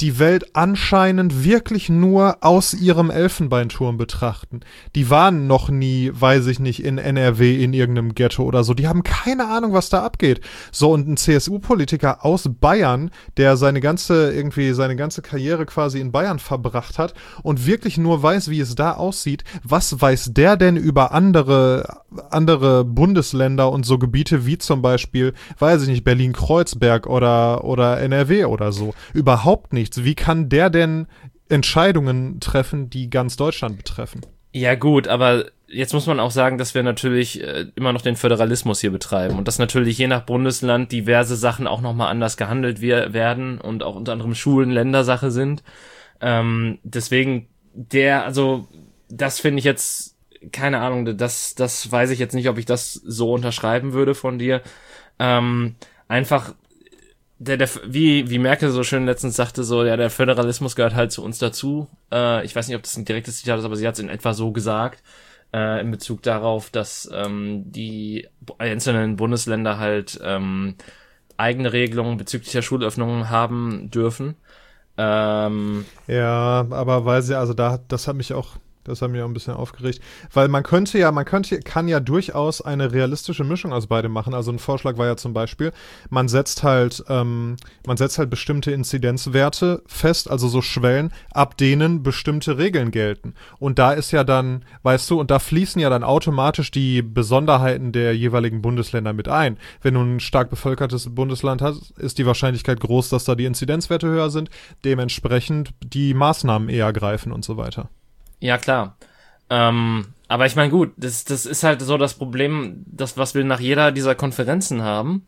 die Welt anscheinend wirklich nur aus ihrem Elfenbeinturm betrachten. Die waren noch nie, weiß ich nicht, in N R W in irgendeinem Ghetto oder so. Die haben keine Ahnung, was da abgeht. So, und ein C S U-Politiker aus Bayern, der seine ganze, irgendwie seine ganze Karriere quasi in Bayern verbracht hat und wirklich nur weiß, wie es da aussieht, was weiß der denn über andere, andere Bundesländer und so Gebiete wie zum Beispiel, weiß ich nicht, Berlin-Kreuzberg oder, oder N R W oder so. Überhaupt nichts. Wie kann der denn Entscheidungen treffen, die ganz Deutschland betreffen? Ja gut, aber jetzt muss man auch sagen, dass wir natürlich äh, immer noch den Föderalismus hier betreiben und dass natürlich je nach Bundesland diverse Sachen auch nochmal anders gehandelt wir werden und auch unter anderem Schulen Ländersache sind. Ähm, deswegen der, also das finde ich jetzt, keine Ahnung, das, das weiß ich jetzt nicht, ob ich das so unterschreiben würde von dir. Ähm, einfach Der, der, wie, wie Merkel so schön letztens sagte, so, ja, der Föderalismus gehört halt zu uns dazu. Äh, ich weiß nicht, ob das ein direktes Zitat ist, aber sie hat es in etwa so gesagt, äh, in Bezug darauf, dass ähm, die einzelnen Bundesländer halt ähm, eigene Regelungen bezüglich der Schulöffnungen haben dürfen. Ähm, ja, aber weil sie, also da, das hat mich auch Das hat mich auch ein bisschen aufgeregt. Weil man könnte ja, man könnte, kann ja durchaus eine realistische Mischung aus beidem machen. Also ein Vorschlag war ja zum Beispiel, man setzt halt, ähm, man setzt halt bestimmte Inzidenzwerte fest, also so Schwellen, ab denen bestimmte Regeln gelten. Und da ist ja dann, weißt du, und da fließen ja dann automatisch die Besonderheiten der jeweiligen Bundesländer mit ein. Wenn du ein stark bevölkertes Bundesland hast, ist die Wahrscheinlichkeit groß, dass da die Inzidenzwerte höher sind, dementsprechend die Maßnahmen eher greifen und so weiter. Ja, klar. Ähm, aber ich meine, gut, das, das ist halt so das Problem, das, was wir nach jeder dieser Konferenzen haben.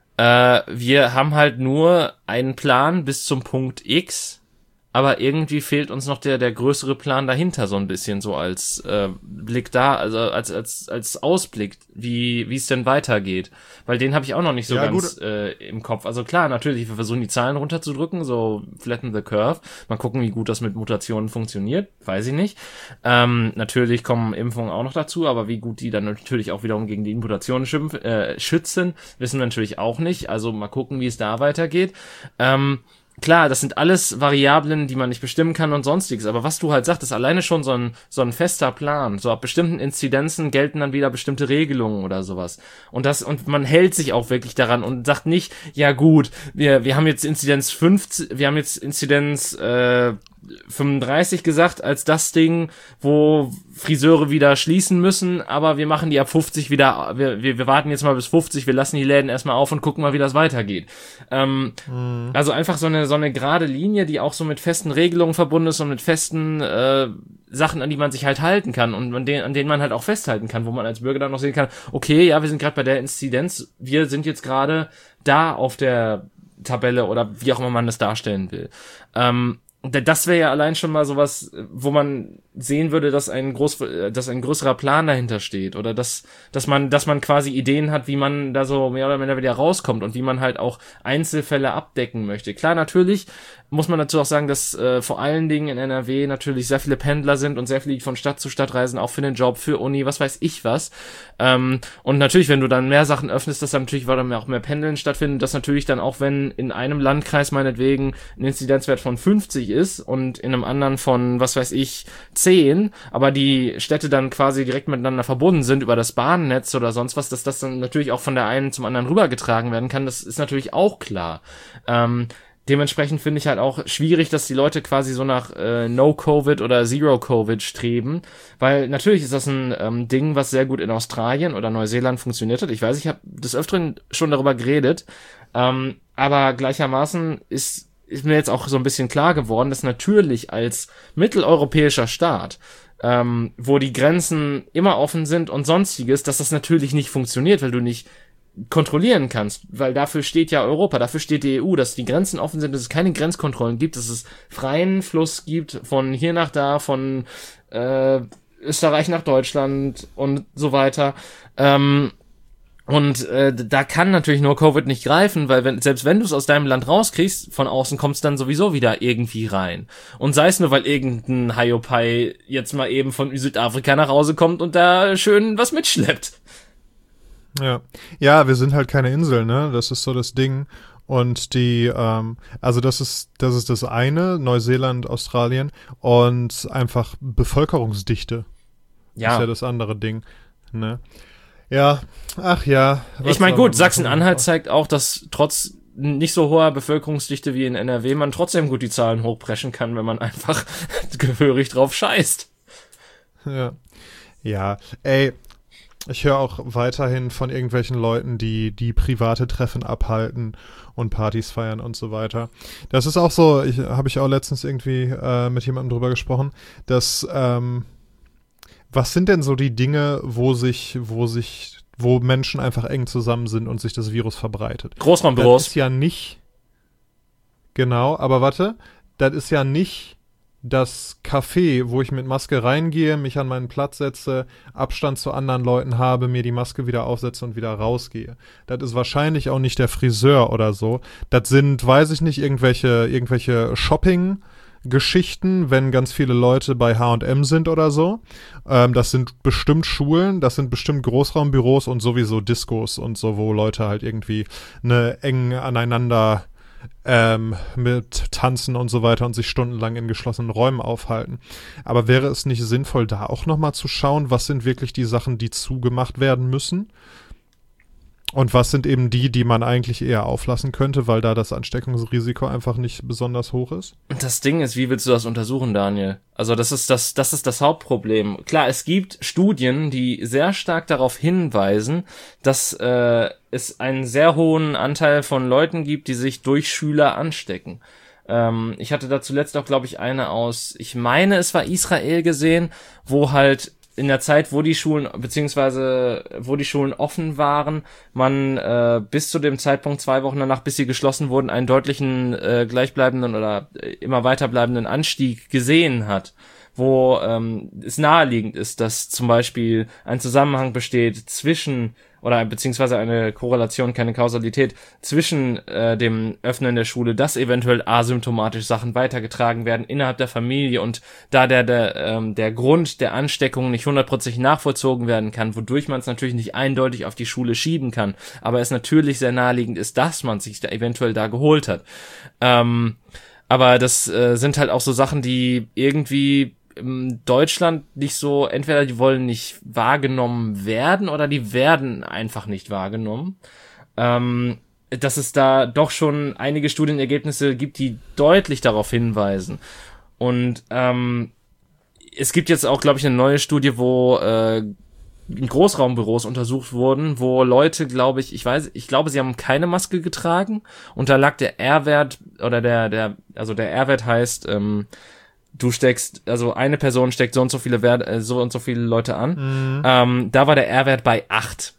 Äh, wir haben halt nur einen Plan bis zum Punkt X, aber irgendwie fehlt uns noch der der größere Plan dahinter so ein bisschen, so als äh, Blick da, also als als als Ausblick, wie wie es denn weitergeht. Weil den habe ich auch noch nicht so ja, ganz äh, im Kopf. Also klar, natürlich, wir versuchen die Zahlen runterzudrücken, so flatten the curve. Mal gucken, wie gut das mit Mutationen funktioniert, weiß ich nicht. Ähm, natürlich kommen Impfungen auch noch dazu, aber wie gut die dann natürlich auch wiederum gegen die Mutationen schimpf, äh, schützen, wissen wir natürlich auch nicht. Also mal gucken, wie es da weitergeht. Ähm, Klar, das sind alles Variablen, die man nicht bestimmen kann und sonstiges, aber was du halt sagtest, alleine schon so ein so ein fester Plan, so ab bestimmten Inzidenzen gelten dann wieder bestimmte Regelungen oder sowas. Und das und man hält sich auch wirklich daran und sagt nicht, ja gut, wir wir haben jetzt Inzidenz fünfzig, wir haben jetzt Inzidenz äh, fünfunddreißig gesagt als das Ding, wo Friseure wieder schließen müssen, aber wir machen die ab fünfzig wieder, wir, wir, wir warten jetzt mal bis fünfzig, wir lassen die Läden erstmal auf und gucken mal, wie das weitergeht. Ähm, mhm. Also einfach so eine so eine gerade Linie, die auch so mit festen Regelungen verbunden ist und mit festen äh, Sachen, an die man sich halt halten kann und an denen, an denen man halt auch festhalten kann, wo man als Bürger dann noch sehen kann, okay, ja, wir sind gerade bei der Inzidenz, wir sind jetzt gerade da auf der Tabelle oder wie auch immer man das darstellen will. Ähm, Das wäre ja allein schon mal sowas, wo man sehen würde, dass ein groß, dass ein größerer Plan dahinter steht oder dass, dass man, dass man quasi Ideen hat, wie man da so mehr oder minder wieder rauskommt und wie man halt auch Einzelfälle abdecken möchte. Klar, natürlich muss man dazu auch sagen, dass äh, vor allen Dingen in N R W natürlich sehr viele Pendler sind und sehr viele, die von Stadt zu Stadt reisen, auch für den Job, für Uni, was weiß ich was. Ähm, und natürlich, wenn du dann mehr Sachen öffnest, dass dann natürlich dann auch mehr Pendeln stattfinden, dass natürlich dann auch, wenn in einem Landkreis meinetwegen ein Inzidenzwert von fünfzig ist und in einem anderen von, was weiß ich, zehn, aber die Städte dann quasi direkt miteinander verbunden sind über das Bahnnetz oder sonst was, dass das dann natürlich auch von der einen zum anderen rübergetragen werden kann, das ist natürlich auch klar. Ähm, Dementsprechend finde ich halt auch schwierig, dass die Leute quasi so nach äh, No-Covid oder Zero-Covid streben, weil natürlich ist das ein ähm, Ding, was sehr gut in Australien oder Neuseeland funktioniert hat. Ich weiß, ich habe des Öfteren schon darüber geredet, ähm, aber gleichermaßen ist, ist mir jetzt auch so ein bisschen klar geworden, dass natürlich als mitteleuropäischer Staat, ähm, wo die Grenzen immer offen sind und sonstiges, dass das natürlich nicht funktioniert, weil du nicht kontrollieren kannst, weil dafür steht ja Europa, dafür steht die E U, dass die Grenzen offen sind, dass es keine Grenzkontrollen gibt, dass es freien Fluss gibt von hier nach da, von äh, Österreich nach Deutschland und so weiter. Ähm, und äh, da kann natürlich nur Covid nicht greifen, weil wenn, selbst wenn du es aus deinem Land rauskriegst, von außen kommt es dann sowieso wieder irgendwie rein. Und sei es nur, weil irgendein Hiopai jetzt mal eben von Südafrika nach Hause kommt und da schön was mitschleppt. Ja. Ja, wir sind halt keine Insel, ne? Das ist so das Ding. Und die, ähm, also das ist, das ist das eine, Neuseeland, Australien und einfach Bevölkerungsdichte. Ja. Ist ja das andere Ding, ne? Ja, ach ja. Ich meine, gut, Sachsen-Anhalt zeigt auch, dass trotz nicht so hoher Bevölkerungsdichte wie in N R W man trotzdem gut die Zahlen hochpreschen kann, wenn man einfach gehörig drauf scheißt. Ja. Ja, ey, ich höre auch weiterhin von irgendwelchen Leuten, die die private Treffen abhalten und Partys feiern und so weiter. Das ist auch so, ich habe ich auch letztens irgendwie äh, mit jemandem drüber gesprochen, dass ähm, was sind denn so die Dinge, wo sich, wo sich, wo Menschen einfach eng zusammen sind und sich das Virus verbreitet? Großraumbüros. Das ist ja nicht, genau, aber warte, das ist ja nicht das Café, wo ich mit Maske reingehe, mich an meinen Platz setze, Abstand zu anderen Leuten habe, mir die Maske wieder aufsetze und wieder rausgehe. Das ist wahrscheinlich auch nicht der Friseur oder so. Das sind, weiß ich nicht, irgendwelche, irgendwelche Shopping-Geschichten, wenn ganz viele Leute bei H und M sind oder so. Ähm, das sind bestimmt Schulen, das sind bestimmt Großraumbüros und sowieso Diskos und so, wo Leute halt irgendwie eine eng aneinander Ähm, mit Tanzen und so weiter und sich stundenlang in geschlossenen Räumen aufhalten. Aber wäre es nicht sinnvoll, da auch nochmal zu schauen, was sind wirklich die Sachen, die zugemacht werden müssen? Und was sind eben die, die man eigentlich eher auflassen könnte, weil da das Ansteckungsrisiko einfach nicht besonders hoch ist? Das Ding ist, wie willst du das untersuchen, Daniel? Also das ist das, das ist das Hauptproblem. Klar, es gibt Studien, die sehr stark darauf hinweisen, dass äh, es einen sehr hohen Anteil von Leuten gibt, die sich durch Schüler anstecken. Ähm, ich hatte da zuletzt auch, glaube ich, eine aus, ich meine, es war Israel gesehen, wo halt in der Zeit, wo die Schulen, beziehungsweise wo die Schulen offen waren, man äh, bis zu dem Zeitpunkt zwei Wochen danach, bis sie geschlossen wurden, einen deutlichen äh, gleichbleibenden oder äh, immer weiterbleibenden Anstieg gesehen hat, wo ähm, es naheliegend ist, dass zum Beispiel ein Zusammenhang besteht zwischen, oder beziehungsweise eine Korrelation, keine Kausalität, zwischen äh, dem Öffnen der Schule, dass eventuell asymptomatisch Sachen weitergetragen werden innerhalb der Familie und da der der ähm, der Grund der Ansteckung nicht hundertprozentig nachvollzogen werden kann, wodurch man es natürlich nicht eindeutig auf die Schule schieben kann, aber es natürlich sehr naheliegend ist, dass man sich da eventuell da geholt hat. Ähm, aber das äh, sind halt auch so Sachen, die irgendwie in Deutschland nicht so, entweder die wollen nicht wahrgenommen werden oder die werden einfach nicht wahrgenommen. Ähm, dass es da doch schon einige Studienergebnisse gibt, die deutlich darauf hinweisen. Und ähm, es gibt jetzt auch, glaube ich, eine neue Studie, wo äh, in Großraumbüros untersucht wurden, wo Leute, glaube ich, ich weiß, ich glaube, sie haben keine Maske getragen und da lag der R-Wert oder der, der, also der R-Wert heißt, ähm, du steckst, also eine Person steckt so und so viele Wert, äh, so und so viele Leute an. Mhm. Ähm, da war der R-Wert bei acht.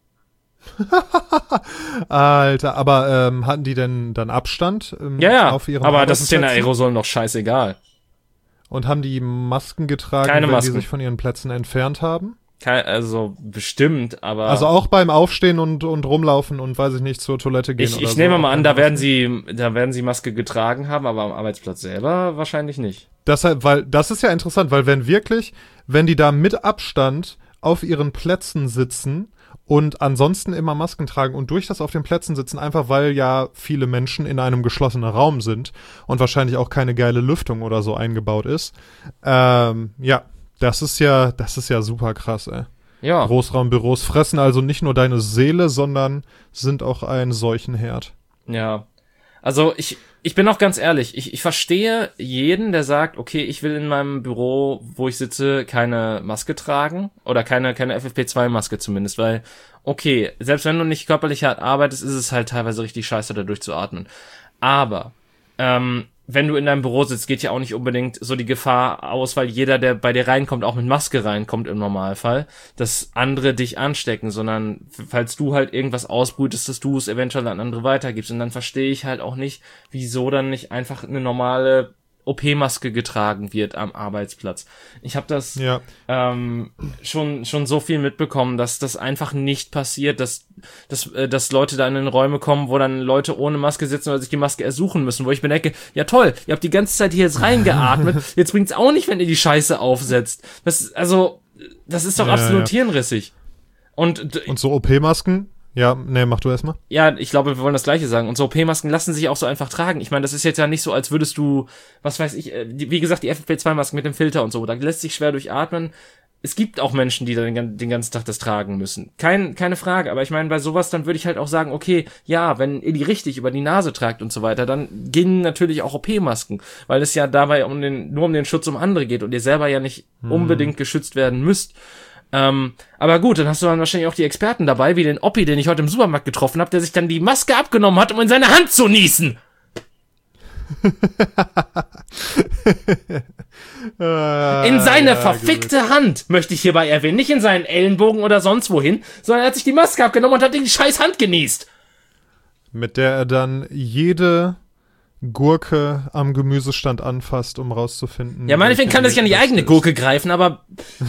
Alter, aber ähm, hatten die denn dann Abstand ähm, ja, ja, auf ihren aber das ist den Aerosolen doch scheißegal. Und haben die Masken getragen, Keine wenn Masken. die sich von ihren Plätzen entfernt haben? Kein, also bestimmt, aber... Also auch beim Aufstehen und, und rumlaufen und, weiß ich nicht, zur Toilette gehen ich, oder ich so. nehme mal an, da werden sie da werden sie Maske getragen haben, aber am Arbeitsplatz selber wahrscheinlich nicht. Deshalb, weil das ist ja interessant, weil wenn wirklich, wenn die da mit Abstand auf ihren Plätzen sitzen und ansonsten immer Masken tragen und durch das auf den Plätzen sitzen, einfach weil ja viele Menschen in einem geschlossenen Raum sind und wahrscheinlich auch keine geile Lüftung oder so eingebaut ist, ähm, ja, das ist ja, das ist ja super krass, ey. Ja. Großraumbüros fressen also nicht nur deine Seele, sondern sind auch ein Seuchenherd. Ja. Also ich ich bin auch ganz ehrlich, ich ich verstehe jeden, der sagt, okay, ich will in meinem Büro, wo ich sitze, keine Maske tragen oder keine keine F F P zwei Maske zumindest, weil okay, selbst wenn du nicht körperlich hart arbeitest, ist es halt teilweise richtig scheiße, da durchzuatmen. Aber ähm wenn du in deinem Büro sitzt, geht ja auch nicht unbedingt so die Gefahr aus, weil jeder, der bei dir reinkommt, auch mit Maske reinkommt im Normalfall, dass andere dich anstecken, sondern falls du halt irgendwas ausbrütest, dass du es eventuell an andere weitergibst. Und dann verstehe ich halt auch nicht, wieso dann nicht einfach eine normale O P-Maske getragen wird am Arbeitsplatz. Ich habe das ja. ähm, schon schon so viel mitbekommen, dass das einfach nicht passiert, dass dass äh, dass Leute da in den Räume kommen, wo dann Leute ohne Maske sitzen oder sich die Maske ersuchen müssen, wo ich mir denke, ja toll, ihr habt die ganze Zeit hier jetzt reingeatmet, jetzt bringt's auch nicht, wenn ihr die Scheiße aufsetzt. Das also das ist doch ja, absolut ja. hirnrissig. Und, und so O P-Masken? Ja, nee, mach du erstmal. Ja, ich glaube, wir wollen das Gleiche sagen. Und so O P-Masken lassen sich auch so einfach tragen. Ich meine, das ist jetzt ja nicht so, als würdest du, was weiß ich, wie gesagt, die F F P zwei Masken mit dem Filter und so, da lässt sich schwer durchatmen. Es gibt auch Menschen, die dann den ganzen Tag das tragen müssen. Kein, keine Frage, aber ich meine, bei sowas, dann würde ich halt auch sagen, okay, ja, wenn ihr die richtig über die Nase tragt und so weiter, dann gehen natürlich auch O P-Masken, weil es ja dabei um den, nur um den Schutz um andere geht und ihr selber ja nicht hm. unbedingt geschützt werden müsst. Ähm, aber gut, dann hast du dann wahrscheinlich auch die Experten dabei, wie den Oppi, den ich heute im Supermarkt getroffen habe, der sich dann die Maske abgenommen hat, um in seine Hand zu niesen. In seine ja, verfickte gut. Hand, möchte ich hierbei erwähnen. Nicht in seinen Ellenbogen oder sonst wohin, sondern er hat sich die Maske abgenommen und hat die scheiß Hand genießt. Mit der er dann jede Gurke am Gemüsestand anfasst, um rauszufinden. Ja, meinetwegen kann er sich an die eigene Gurke greifen, aber...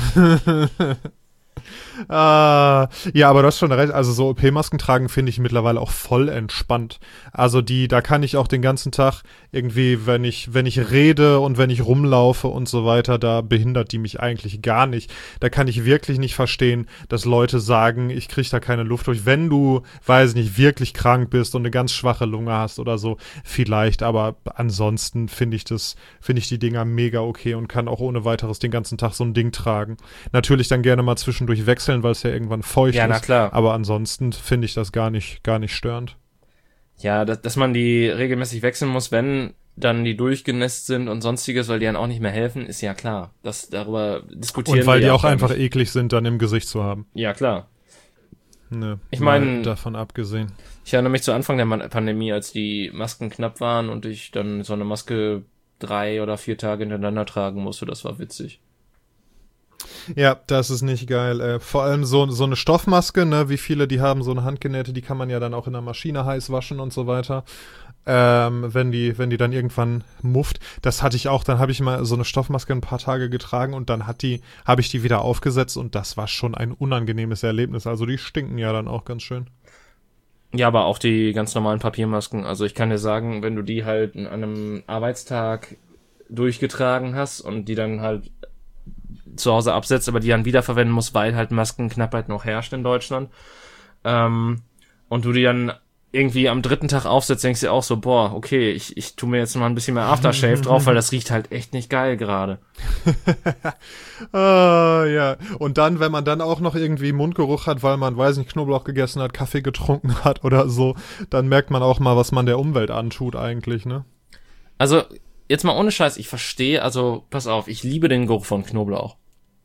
Ah, ja, aber du hast schon recht, also so O P-Masken tragen finde ich mittlerweile auch voll entspannt. Also die, da kann ich auch den ganzen Tag irgendwie, wenn ich, wenn ich rede und wenn ich rumlaufe und so weiter, da behindert die mich eigentlich gar nicht. Da kann ich wirklich nicht verstehen, dass Leute sagen, ich kriege da keine Luft durch. Wenn du, weiß nicht, wirklich krank bist und eine ganz schwache Lunge hast oder so, vielleicht, aber ansonsten finde ich das, finde ich die Dinger mega okay und kann auch ohne weiteres den ganzen Tag so ein Ding tragen. Natürlich dann gerne mal zwischendurch wechseln, weil es ja irgendwann feucht ja, na ist. Klar. Aber ansonsten finde ich das gar nicht, gar nicht störend. Ja, dass, dass man die regelmäßig wechseln muss, wenn dann die durchgenässt sind und sonstiges, weil die dann auch nicht mehr helfen, ist ja klar. Das, darüber diskutieren wir. Und weil wir die auch einfach nicht. eklig sind, dann im Gesicht zu haben. Ja, klar. Ne, ich meine, davon abgesehen. Ich erinnere mich zu Anfang der Pandemie, als die Masken knapp waren und ich dann so eine Maske drei oder vier Tage hintereinander tragen musste. Das war witzig. Ja, das ist nicht geil. Äh, vor allem so, so eine Stoffmaske, ne, wie viele die haben, so eine handgenähte, die kann man ja dann auch in der Maschine heiß waschen und so weiter. Ähm, wenn die, wenn die dann irgendwann mufft. Das hatte ich auch, dann habe ich mal so eine Stoffmaske ein paar Tage getragen und dann hat die, habe ich die wieder aufgesetzt und das war schon ein unangenehmes Erlebnis. Also die stinken ja dann auch ganz schön. Ja, aber auch die ganz normalen Papiermasken. Also ich kann dir sagen, wenn du die halt an einem Arbeitstag durchgetragen hast und die dann halt zu Hause absetzt, aber die dann wiederverwenden muss, weil halt Maskenknappheit noch herrscht in Deutschland. Ähm, und du die dann irgendwie am dritten Tag aufsetzt, denkst du dir auch so, boah, okay, ich, ich tu mir jetzt mal ein bisschen mehr Aftershave drauf, weil das riecht halt echt nicht geil gerade. Ah, ja. Und dann, wenn man dann auch noch irgendwie Mundgeruch hat, weil man, weiß nicht, Knoblauch gegessen hat, Kaffee getrunken hat oder so, dann merkt man auch mal, was man der Umwelt antut eigentlich, ne? Also, jetzt mal ohne Scheiß, ich verstehe, also, pass auf, ich liebe den Geruch von Knoblauch.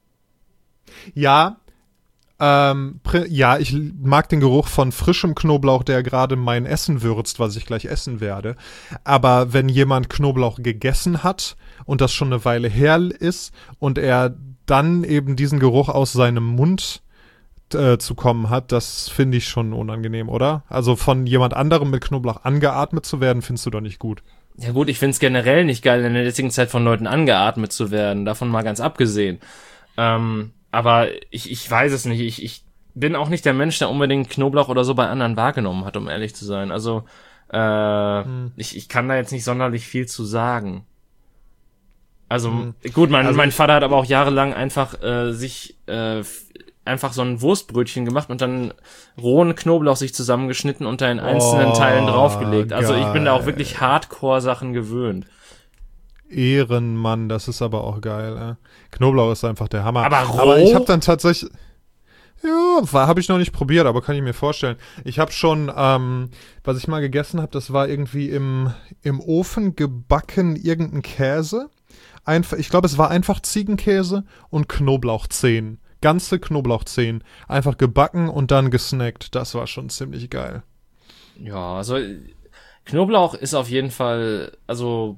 Ja, ähm, pr- ja, ich mag den Geruch von frischem Knoblauch, der gerade mein Essen würzt, was ich gleich essen werde. Aber wenn jemand Knoblauch gegessen hat und das schon eine Weile her ist und er dann eben diesen Geruch aus seinem Mund äh, zu kommen hat, das finde ich schon unangenehm, oder? Also von jemand anderem mit Knoblauch angeatmet zu werden, findest du doch nicht gut. Ja gut, ich find's generell nicht geil, in der jetzigen Zeit von Leuten angeatmet zu werden, davon mal ganz abgesehen. Ähm, aber ich, ich weiß es nicht, ich, ich bin auch nicht der Mensch, der unbedingt Knoblauch oder so bei anderen wahrgenommen hat, um ehrlich zu sein. Also, äh, hm. ich, ich kann da jetzt nicht sonderlich viel zu sagen. Also, hm. gut, mein, also mein Vater hat aber auch jahrelang einfach äh, sich äh, f- einfach so ein Wurstbrötchen gemacht und dann rohen Knoblauch sich zusammengeschnitten und da in einzelnen oh, Teilen draufgelegt. Also geil. Ich bin da auch wirklich Hardcore-Sachen gewöhnt. Ehrenmann, das ist aber auch geil. Äh. Knoblauch ist einfach der Hammer. Aber roh? Aber ich habe dann tatsächlich... Ja, habe ich noch nicht probiert, aber kann ich mir vorstellen. Ich habe schon, ähm, was ich mal gegessen habe, das war irgendwie im, im Ofen gebacken irgendein Käse. Einfach, ich glaube, es war einfach Ziegenkäse und Knoblauchzehen. Ganze Knoblauchzehen. Einfach gebacken und dann gesnackt. Das war schon ziemlich geil. Ja, also Knoblauch ist auf jeden Fall, also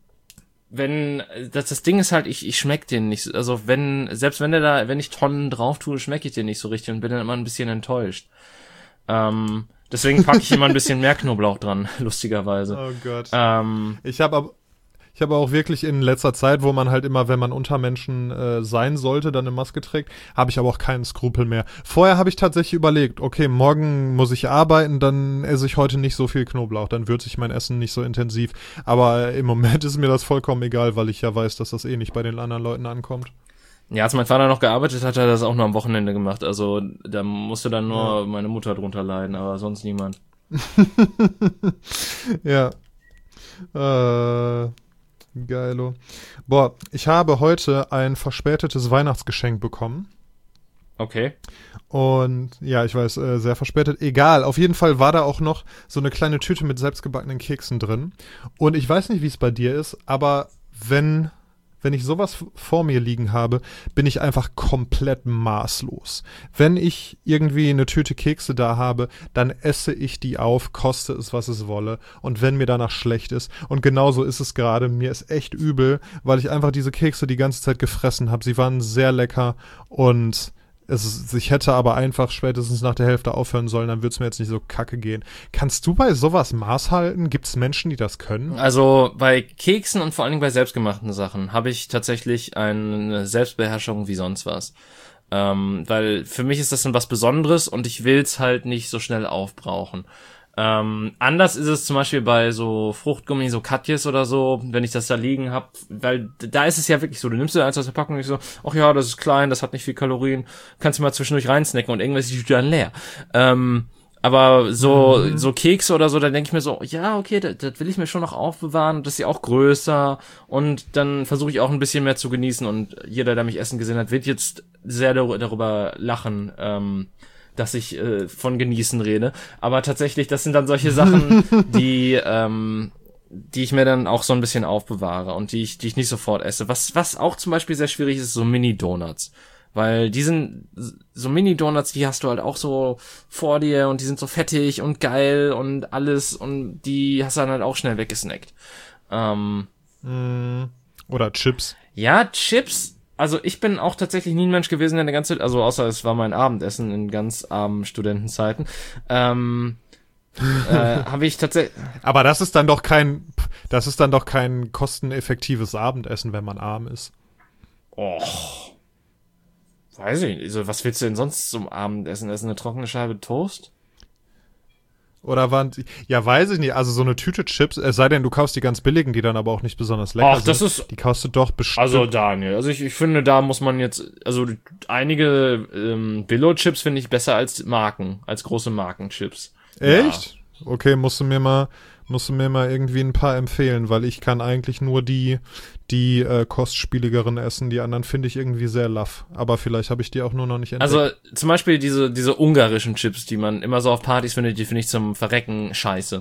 wenn, das, das Ding ist halt, ich, ich schmeck den nicht, also wenn, selbst wenn der da, wenn ich Tonnen drauf tue, schmeck ich den nicht so richtig und bin dann immer ein bisschen enttäuscht. Ähm, deswegen packe ich immer ein bisschen mehr Knoblauch dran, lustigerweise. Oh Gott. Ähm, ich habe aber Ich habe auch wirklich in letzter Zeit, wo man halt immer, wenn man unter Menschen äh, sein sollte, dann eine Maske trägt, habe ich aber auch keinen Skrupel mehr. Vorher habe ich tatsächlich überlegt, okay, morgen muss ich arbeiten, dann esse ich heute nicht so viel Knoblauch, dann würze ich mein Essen nicht so intensiv. Aber im Moment ist mir das vollkommen egal, weil ich ja weiß, dass das eh nicht bei den anderen Leuten ankommt. Ja, als mein Vater noch gearbeitet hat, hat er das auch nur am Wochenende gemacht. Also da musste dann nur Ja. meine Mutter drunter leiden, aber sonst niemand. Ja. Äh, geilo. Boah, ich habe heute ein verspätetes Weihnachtsgeschenk bekommen. Okay. Und ja, ich weiß, äh, sehr verspätet. Egal, auf jeden Fall war da auch noch so eine kleine Tüte mit selbstgebackenen Keksen drin. Und ich weiß nicht, wie es bei dir ist, aber wenn, wenn ich sowas f- vor mir liegen habe, bin ich einfach komplett maßlos. Wenn ich irgendwie eine Tüte Kekse da habe, dann esse ich die auf, koste es, was es wolle. Und wenn mir danach schlecht ist, und genauso ist es gerade, mir ist echt übel, weil ich einfach diese Kekse die ganze Zeit gefressen habe. Sie waren sehr lecker und Es ist, ich hätte aber einfach spätestens nach der Hälfte aufhören sollen, dann würde es mir jetzt nicht so kacke gehen. Kannst du bei sowas Maß halten? Gibt es Menschen, die das können? Also bei Keksen und vor allen Dingen bei selbstgemachten Sachen habe ich tatsächlich eine Selbstbeherrschung wie sonst was. Ähm, weil für mich ist das dann was Besonderes und ich will's halt nicht so schnell aufbrauchen. Ähm, anders ist es zum Beispiel bei so Fruchtgummi, so Katjes oder so, wenn ich das da liegen hab, weil da ist es ja wirklich so, du nimmst dir eins aus der Packung und ich so, ach ja, das ist klein, das hat nicht viel Kalorien, kannst du mal zwischendurch reinsnacken und irgendwas ist die Tüte dann leer. Ähm, aber so Mhm. so Kekse oder so, da denke ich mir so, ja, okay, das, das will ich mir schon noch aufbewahren, das ist ja auch größer und dann versuche ich auch ein bisschen mehr zu genießen und jeder, der mich essen gesehen hat, wird jetzt sehr dar- darüber lachen, ähm, dass ich äh, von genießen rede. Aber tatsächlich, das sind dann solche Sachen, die ähm, die ich mir dann auch so ein bisschen aufbewahre und die ich die ich nicht sofort esse. Was was auch zum Beispiel sehr schwierig ist, so Mini-Donuts. Weil die sind, so Mini-Donuts, die hast du halt auch so vor dir und die sind so fettig und geil und alles und die hast du dann halt auch schnell weggesnackt. Ähm, Mhm. Oder Chips. ja, Chips. Also ich bin auch tatsächlich nie ein Mensch gewesen, der eine ganze, also außer es war mein Abendessen in ganz armen Studentenzeiten, ähm, äh, habe ich tatsächlich, Aber das ist dann doch kein, das ist dann doch kein kosteneffektives Abendessen, wenn man arm ist. oh, weiß ich nicht, also was willst du denn sonst zum Abendessen essen? Eine trockene Scheibe Toast? Oder waren sie, ja, weiß ich nicht, also so eine Tüte Chips, es sei denn, du kaufst die ganz billigen, die dann aber auch nicht besonders lecker Ach, sind. das ist, Die kaufst du doch bestimmt. also Daniel, also ich, ich finde, da muss man jetzt, also einige ähm, Billo-Chips finde ich besser als Marken, als große Markenchips. Echt? Okay, musst du mir mal, musst du mir mal irgendwie ein paar empfehlen, weil ich kann eigentlich nur die, die äh, kostspieligeren essen. Die anderen finde ich irgendwie sehr laff. Aber vielleicht habe ich die auch nur noch nicht entdeckt. Also zum Beispiel diese diese ungarischen Chips, die man immer so auf Partys findet, die finde ich zum Verrecken scheiße.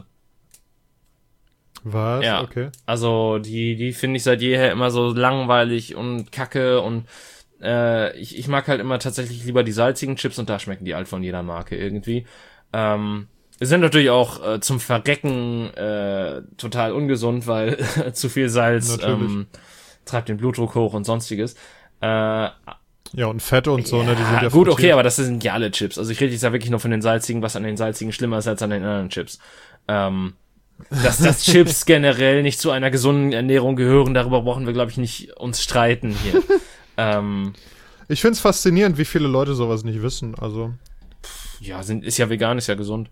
Was? Ja. Okay. Also die die finde ich seit jeher immer so langweilig und kacke und äh, ich ich mag halt immer tatsächlich lieber die salzigen Chips und da schmecken die halt von jeder Marke irgendwie. Ähm, sind natürlich auch äh, zum Verrecken äh, total ungesund, weil zu viel Salz ähm, treibt den Blutdruck hoch und sonstiges. Äh, Ja, und Fett und so, ja, ne? Die sind ja gut, frittiert. okay, aber das sind ja alle Chips. Also ich rede jetzt ja wirklich nur von den salzigen, was an den salzigen schlimmer ist als an den anderen Chips. Ähm, dass, dass Chips generell nicht zu einer gesunden Ernährung gehören, darüber brauchen wir, glaube ich, nicht uns streiten hier. ähm, Ich find's faszinierend, wie viele Leute sowas nicht wissen. Also, ja, sind, ist ja vegan, ist ja gesund.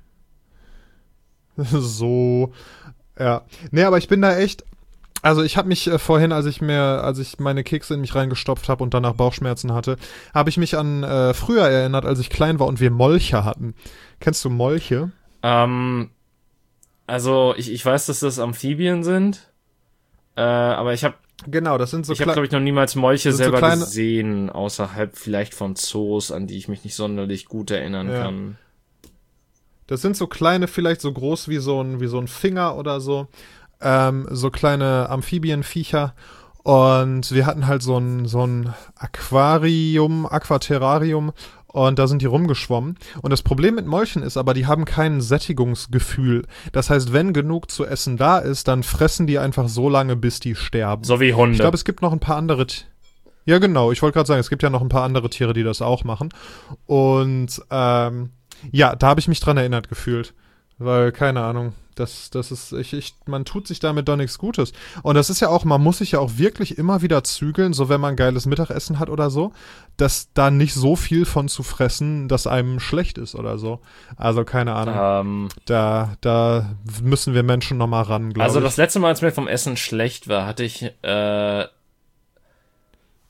so, ja. Nee, aber ich bin da echt, also ich habe mich äh, vorhin, als ich mir, als ich meine Kekse in mich reingestopft habe und danach Bauchschmerzen hatte, habe ich mich an äh, früher erinnert, als ich klein war und wir Molche hatten. Kennst du Molche? Ähm, also ich, ich weiß, dass das Amphibien sind, äh, aber ich habe Genau, das sind so ich habe kleine. glaube ich noch niemals Molche das sind so selber kleine- gesehen, außerhalb vielleicht von Zoos, an die ich mich nicht sonderlich gut erinnern Ja. kann. Das sind so kleine, vielleicht so groß wie so ein, wie so ein Finger oder so. Ähm, so kleine Amphibienviecher. Und wir hatten halt so ein, so ein Aquarium, Aquaterrarium. Und da sind die rumgeschwommen. Und das Problem mit Molchen ist aber, die haben kein Sättigungsgefühl. Das heißt, wenn genug zu essen da ist, dann fressen die einfach so lange, bis die sterben. So wie Hunde. Ich glaube, es gibt noch ein paar andere. T- ja, genau. Ich wollte gerade sagen, es gibt ja noch ein paar andere Tiere, die das auch machen. Und ähm, ja, da habe ich mich dran erinnert gefühlt. Weil, keine Ahnung, das, das ist, ich, ich, man tut sich damit doch nichts Gutes. Und das ist ja auch, man muss sich ja auch wirklich immer wieder zügeln, so wenn man geiles Mittagessen hat oder so, dass da nicht so viel von zu fressen, dass einem schlecht ist oder so. Also, keine Ahnung. ähm, Da, da müssen wir Menschen nochmal ran, glaube also ich. das letzte Mal, als mir vom Essen schlecht war, hatte ich äh,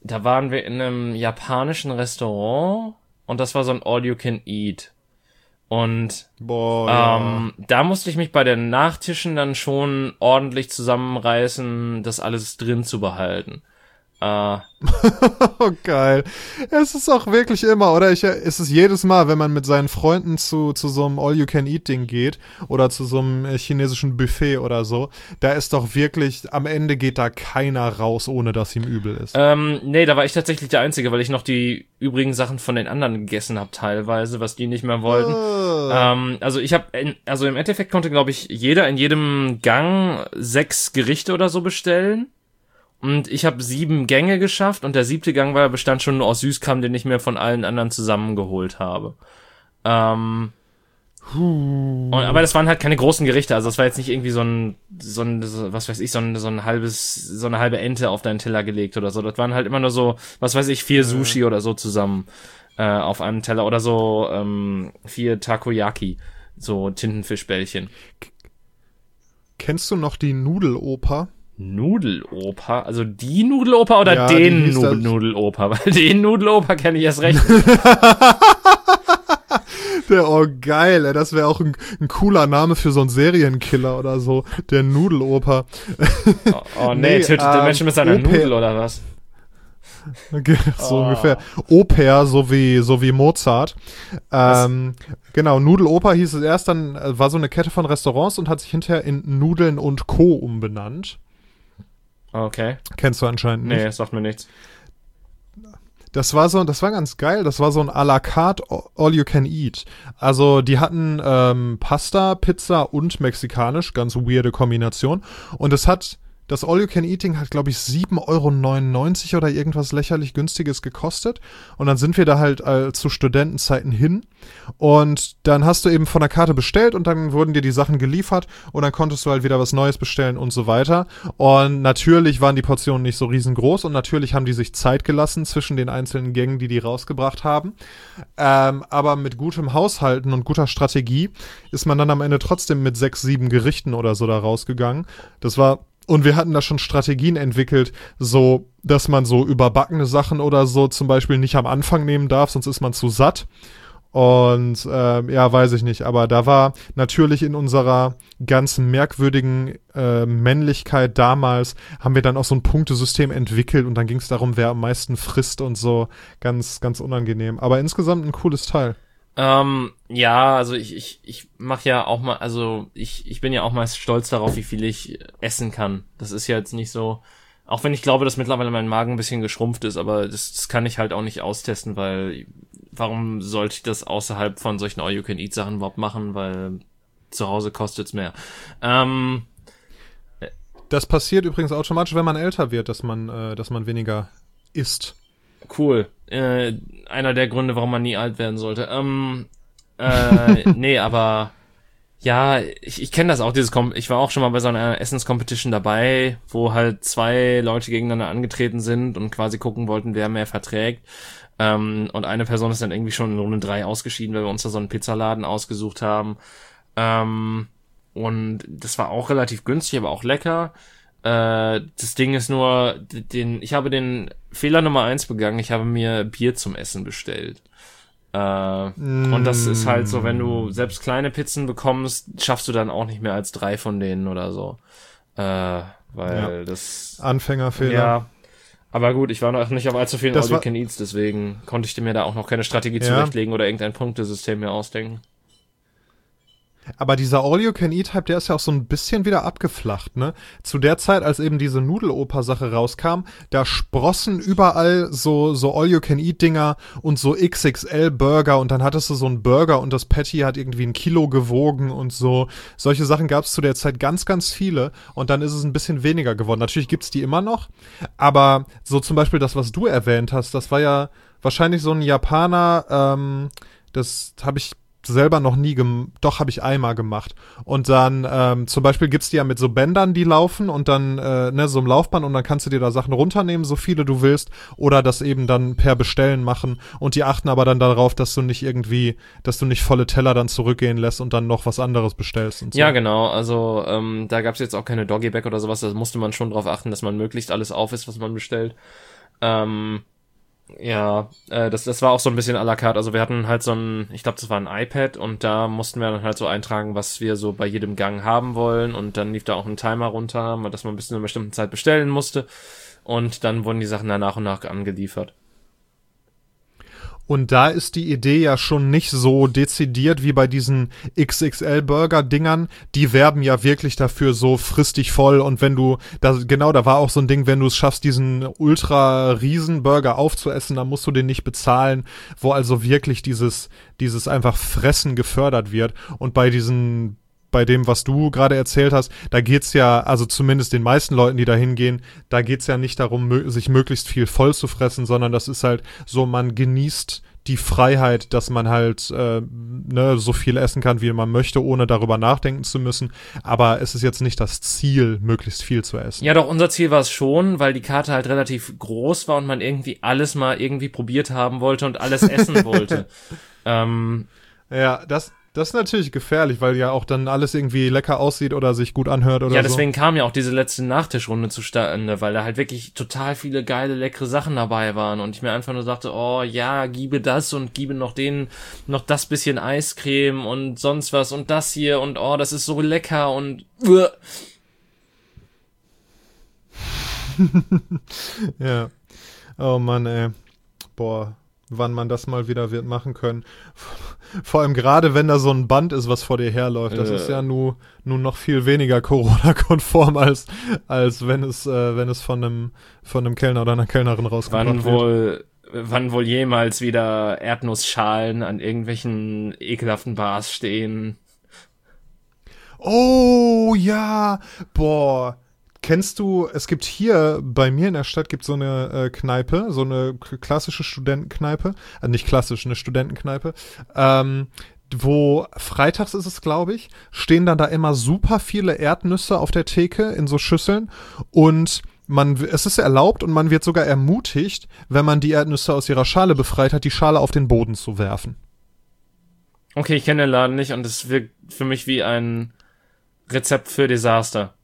da waren wir in einem japanischen Restaurant und das war so ein All-You-Can-Eat. Und Boah, ähm, ja. da musste ich mich bei den Nachtischen dann schon ordentlich zusammenreißen, das alles drin zu behalten. Äh, oh, geil. Es ist auch wirklich immer, oder? Ich, es ist jedes Mal, wenn man mit seinen Freunden zu, zu so einem All-You-Can-Eat-Ding geht oder zu so einem chinesischen Buffet oder so, da ist doch wirklich, am Ende geht da keiner raus, ohne dass ihm übel ist. Ähm, nee, da war ich tatsächlich der Einzige, weil ich noch die übrigen Sachen von den anderen gegessen habe teilweise, was die nicht mehr wollten. Oh. Ähm, also ich habe, also im Endeffekt konnte, glaube ich, jeder in jedem Gang sechs Gerichte oder so bestellen. Und ich habe sieben Gänge geschafft und der siebte Gang war bestand schon nur aus Süßkram, den ich mir von allen anderen zusammengeholt habe. Ähm, und, aber das waren halt keine großen Gerichte, also das war jetzt nicht irgendwie so ein, so ein, was weiß ich, so ein, so ein halbes, so eine halbe Ente auf deinen Teller gelegt oder so. Das waren halt immer nur so, was weiß ich, vier Sushi oder so zusammen äh, auf einem Teller oder so ähm, vier Takoyaki, so Tintenfischbällchen. Kennst du noch die Nudeloper? Nudeloper? Also die Nudeloper oder ja, den Nu- Nudeloper? Weil den Nudeloper kenne ich erst recht. Der, oh geil, ey, das wäre auch ein, ein cooler Name für so einen Serienkiller oder so. Der Nudeloper. Oh, oh nee, nee, tötet ähm, den Menschen mit seiner Oper. Nudel oder was? Okay, so oh. ungefähr. Oper, so wie, so wie Mozart. Ähm, genau, Nudeloper hieß es erst, dann war so eine Kette von Restaurants und hat sich hinterher in Nudeln und Co. umbenannt. Okay. Kennst du anscheinend nicht. Nee, sagt mir nichts. Das war so, das war ganz geil. Das war so ein à la carte All-You-Can-Eat. Also die hatten ähm, Pasta, Pizza und mexikanisch. Ganz weirde Kombination. Und es hat, das All-You-Can-Eating hat, glaube ich, sieben Euro neunundneunzig oder irgendwas lächerlich Günstiges gekostet. Und dann sind wir da halt äh, zu Studentenzeiten hin. Und dann hast du eben von der Karte bestellt und dann wurden dir die Sachen geliefert und dann konntest du halt wieder was Neues bestellen und so weiter. Und natürlich waren die Portionen nicht so riesengroß und natürlich haben die sich Zeit gelassen zwischen den einzelnen Gängen, die die rausgebracht haben. Ähm, aber mit gutem Haushalten und guter Strategie ist man dann am Ende trotzdem mit sechs, sieben Gerichten oder so da rausgegangen. Das war... Und wir hatten da schon Strategien entwickelt, so, dass man so überbackene Sachen oder so zum Beispiel nicht am Anfang nehmen darf, sonst ist man zu satt. Und ähm, ja, weiß ich nicht. Aber da war natürlich in unserer ganz merkwürdigen äh, Männlichkeit damals, haben wir dann auch so ein Punktesystem entwickelt und dann ging es darum, wer am meisten frisst und so. Ganz, ganz unangenehm. Aber insgesamt ein cooles Teil. Ähm, ja, also ich, ich, ich mache ja auch mal, also ich, ich bin ja auch meist stolz darauf, wie viel ich essen kann. Das ist ja jetzt nicht so, auch wenn ich glaube, dass mittlerweile mein Magen ein bisschen geschrumpft ist, aber das, das kann ich halt auch nicht austesten, weil warum sollte ich das außerhalb von solchen All-You-Can-Eat-Sachen überhaupt machen, weil zu Hause kostet's mehr. Ähm, das passiert übrigens automatisch, wenn man älter wird, dass man, äh, dass man weniger isst. Cool. Äh, einer der Gründe, warum man nie alt werden sollte. Ähm, äh, nee, aber ja, ich, ich kenne das auch, dieses Kom- ich war auch schon mal bei so einer Essenscompetition dabei, wo halt zwei Leute gegeneinander angetreten sind und quasi gucken wollten, wer mehr verträgt. Ähm, und eine Person ist dann irgendwie schon in Runde drei ausgeschieden, weil wir uns da so einen Pizzaladen ausgesucht haben. Ähm, und das war auch relativ günstig, aber auch lecker. Äh, das Ding ist nur, den, ich habe den Fehler Nummer eins begangen, ich habe mir Bier zum Essen bestellt. Äh, mm. Und das ist halt so, wenn du selbst kleine Pizzen bekommst, schaffst du dann auch nicht mehr als drei von denen oder so. Äh, weil ja. das... Anfängerfehler. Ja. Aber gut, ich war noch nicht auf allzu vielen All-You-Can-Eats, deswegen konnte ich mir da auch noch keine Strategie ja. zurechtlegen oder irgendein Punktesystem mir ausdenken. Aber dieser All-You-Can-Eat-Hype, der ist ja auch so ein bisschen wieder abgeflacht, ne? Zu der Zeit, als eben diese Nudeloper-Sache rauskam, da sprossen überall so, so All-You-Can-Eat-Dinger und so X X L-Burger und dann hattest du so einen Burger und das Patty hat irgendwie ein Kilo gewogen und so. Solche Sachen gab es zu der Zeit ganz, ganz viele und dann ist es ein bisschen weniger geworden. Natürlich gibt's die immer noch, aber so zum Beispiel das, was du erwähnt hast, das war ja wahrscheinlich so ein Japaner, ähm, das habe ich selber noch nie gem- doch habe ich einmal gemacht und dann ähm, zum Beispiel gibt's die ja mit so Bändern, die laufen und dann äh, ne so im Laufband und dann kannst du dir da Sachen runternehmen, so viele du willst oder das eben dann per Bestellen machen und die achten aber dann darauf, dass du nicht irgendwie, dass du nicht volle Teller dann zurückgehen lässt und dann noch was anderes bestellst und so. Ja genau, also ähm, da gab's jetzt auch keine Doggy Bag oder sowas, da musste man schon drauf achten, dass man möglichst alles auf ist, was man bestellt. Ähm, ja, äh, das, das war auch so ein bisschen à la carte. Also wir hatten halt so ein, ich glaube, das war ein iPad und da mussten wir dann halt so eintragen, was wir so bei jedem Gang haben wollen und dann lief da auch ein Timer runter, dass man bis zu einer bestimmten Zeit bestellen musste und dann wurden die Sachen dann nach und nach angeliefert. Und da ist die Idee ja schon nicht so dezidiert wie bei diesen X X L-Burger-Dingern. Die werben ja wirklich dafür so frisst dich voll und wenn du, da, genau, da war auch so ein Ding, wenn du es schaffst, diesen ultra-Riesen-Burger aufzuessen, dann musst du den nicht bezahlen, wo also wirklich dieses, dieses einfach Fressen gefördert wird. Und bei diesen bei dem, was du gerade erzählt hast, da geht's ja, also zumindest den meisten Leuten, die da hingehen, da geht's ja nicht darum, mö- sich möglichst viel voll zu fressen, sondern das ist halt so, man genießt die Freiheit, dass man halt äh, ne, so viel essen kann, wie man möchte, ohne darüber nachdenken zu müssen. Aber es ist jetzt nicht das Ziel, möglichst viel zu essen. Ja, doch, unser Ziel war es schon, weil die Karte halt relativ groß war und man irgendwie alles mal irgendwie probiert haben wollte und alles essen wollte. ähm, ja, das Das ist natürlich gefährlich, weil ja auch dann alles irgendwie lecker aussieht oder sich gut anhört oder so. Ja, deswegen so. Kam ja auch diese letzte Nachtischrunde zustande, weil da halt wirklich total viele geile, leckere Sachen dabei waren und ich mir einfach nur dachte, oh ja, gebe das und gebe noch den, noch das bisschen Eiscreme und sonst was und das hier und oh, das ist so lecker und uh. Ja. Oh Mann, ey. Boah, wann man das mal wieder wird machen können. Vor allem gerade, wenn da so ein Band ist, was vor dir herläuft. Das äh. ist ja nun nun noch viel weniger Corona-konform, als, als wenn es, äh, wenn es von einem, von einem Kellner oder einer Kellnerin rausgebracht wann wird. Wohl, wann wohl jemals wieder Erdnussschalen an irgendwelchen ekelhaften Bars stehen? Oh, ja. Boah. Kennst du, es gibt hier, bei mir in der Stadt gibt es so eine äh, Kneipe, so eine k- klassische Studentenkneipe, äh, nicht klassisch, eine Studentenkneipe, ähm, wo freitags ist es, glaube ich, stehen dann da immer super viele Erdnüsse auf der Theke in so Schüsseln und man, es ist erlaubt und man wird sogar ermutigt, wenn man die Erdnüsse aus ihrer Schale befreit hat, die Schale auf den Boden zu werfen. Okay, ich kenne den Laden nicht und es wirkt für mich wie ein Rezept für Desaster.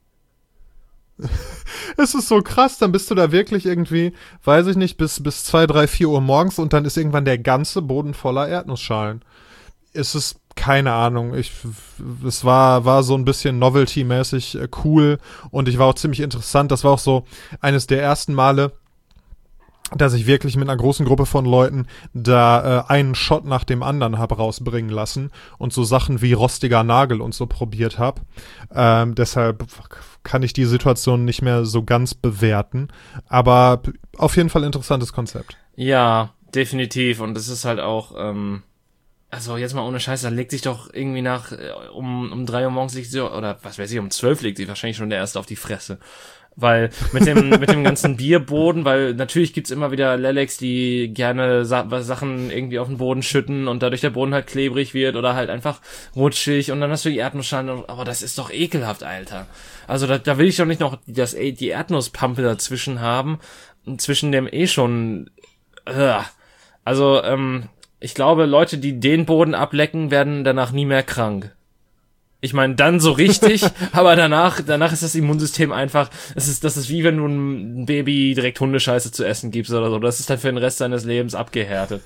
Es ist so krass, dann bist du da wirklich irgendwie, weiß ich nicht, bis, bis zwei, drei, vier Uhr morgens und dann ist irgendwann der ganze Boden voller Erdnussschalen. Es ist, keine Ahnung, ich, es war, war so ein bisschen Novelty-mäßig äh, cool und ich war auch ziemlich interessant. Das war auch so eines der ersten Male, dass ich wirklich mit einer großen Gruppe von Leuten da äh, einen Shot nach dem anderen hab rausbringen lassen und so Sachen wie rostiger Nagel und so probiert hab. Ähm, deshalb kann ich die Situation nicht mehr so ganz bewerten. Aber auf jeden Fall interessantes Konzept. Ja, definitiv. Und es ist halt auch, ähm, also jetzt mal ohne Scheiß, da legt sich doch irgendwie nach, äh, um, um drei Uhr morgens liegt sie, oder was weiß ich, um zwölf liegt sie wahrscheinlich schon der Erste auf die Fresse. Weil mit dem mit dem ganzen Bierboden, weil natürlich gibt's immer wieder Lelex, die gerne Sa- Sachen irgendwie auf den Boden schütten und dadurch der Boden halt klebrig wird oder halt einfach rutschig und dann hast du die Erdnussschalen, aber das ist doch ekelhaft, Alter. Also da, da will ich doch nicht noch das, die Erdnusspampe dazwischen haben, zwischen dem eh schon, äh. Also, ähm, ich glaube, Leute, die den Boden ablecken, werden danach nie mehr krank. Ich meine, dann so richtig, aber danach, danach ist das Immunsystem einfach, es ist, das ist wie wenn du ein Baby direkt Hundescheiße zu essen gibst oder so. Das ist dann für den Rest seines Lebens abgehärtet.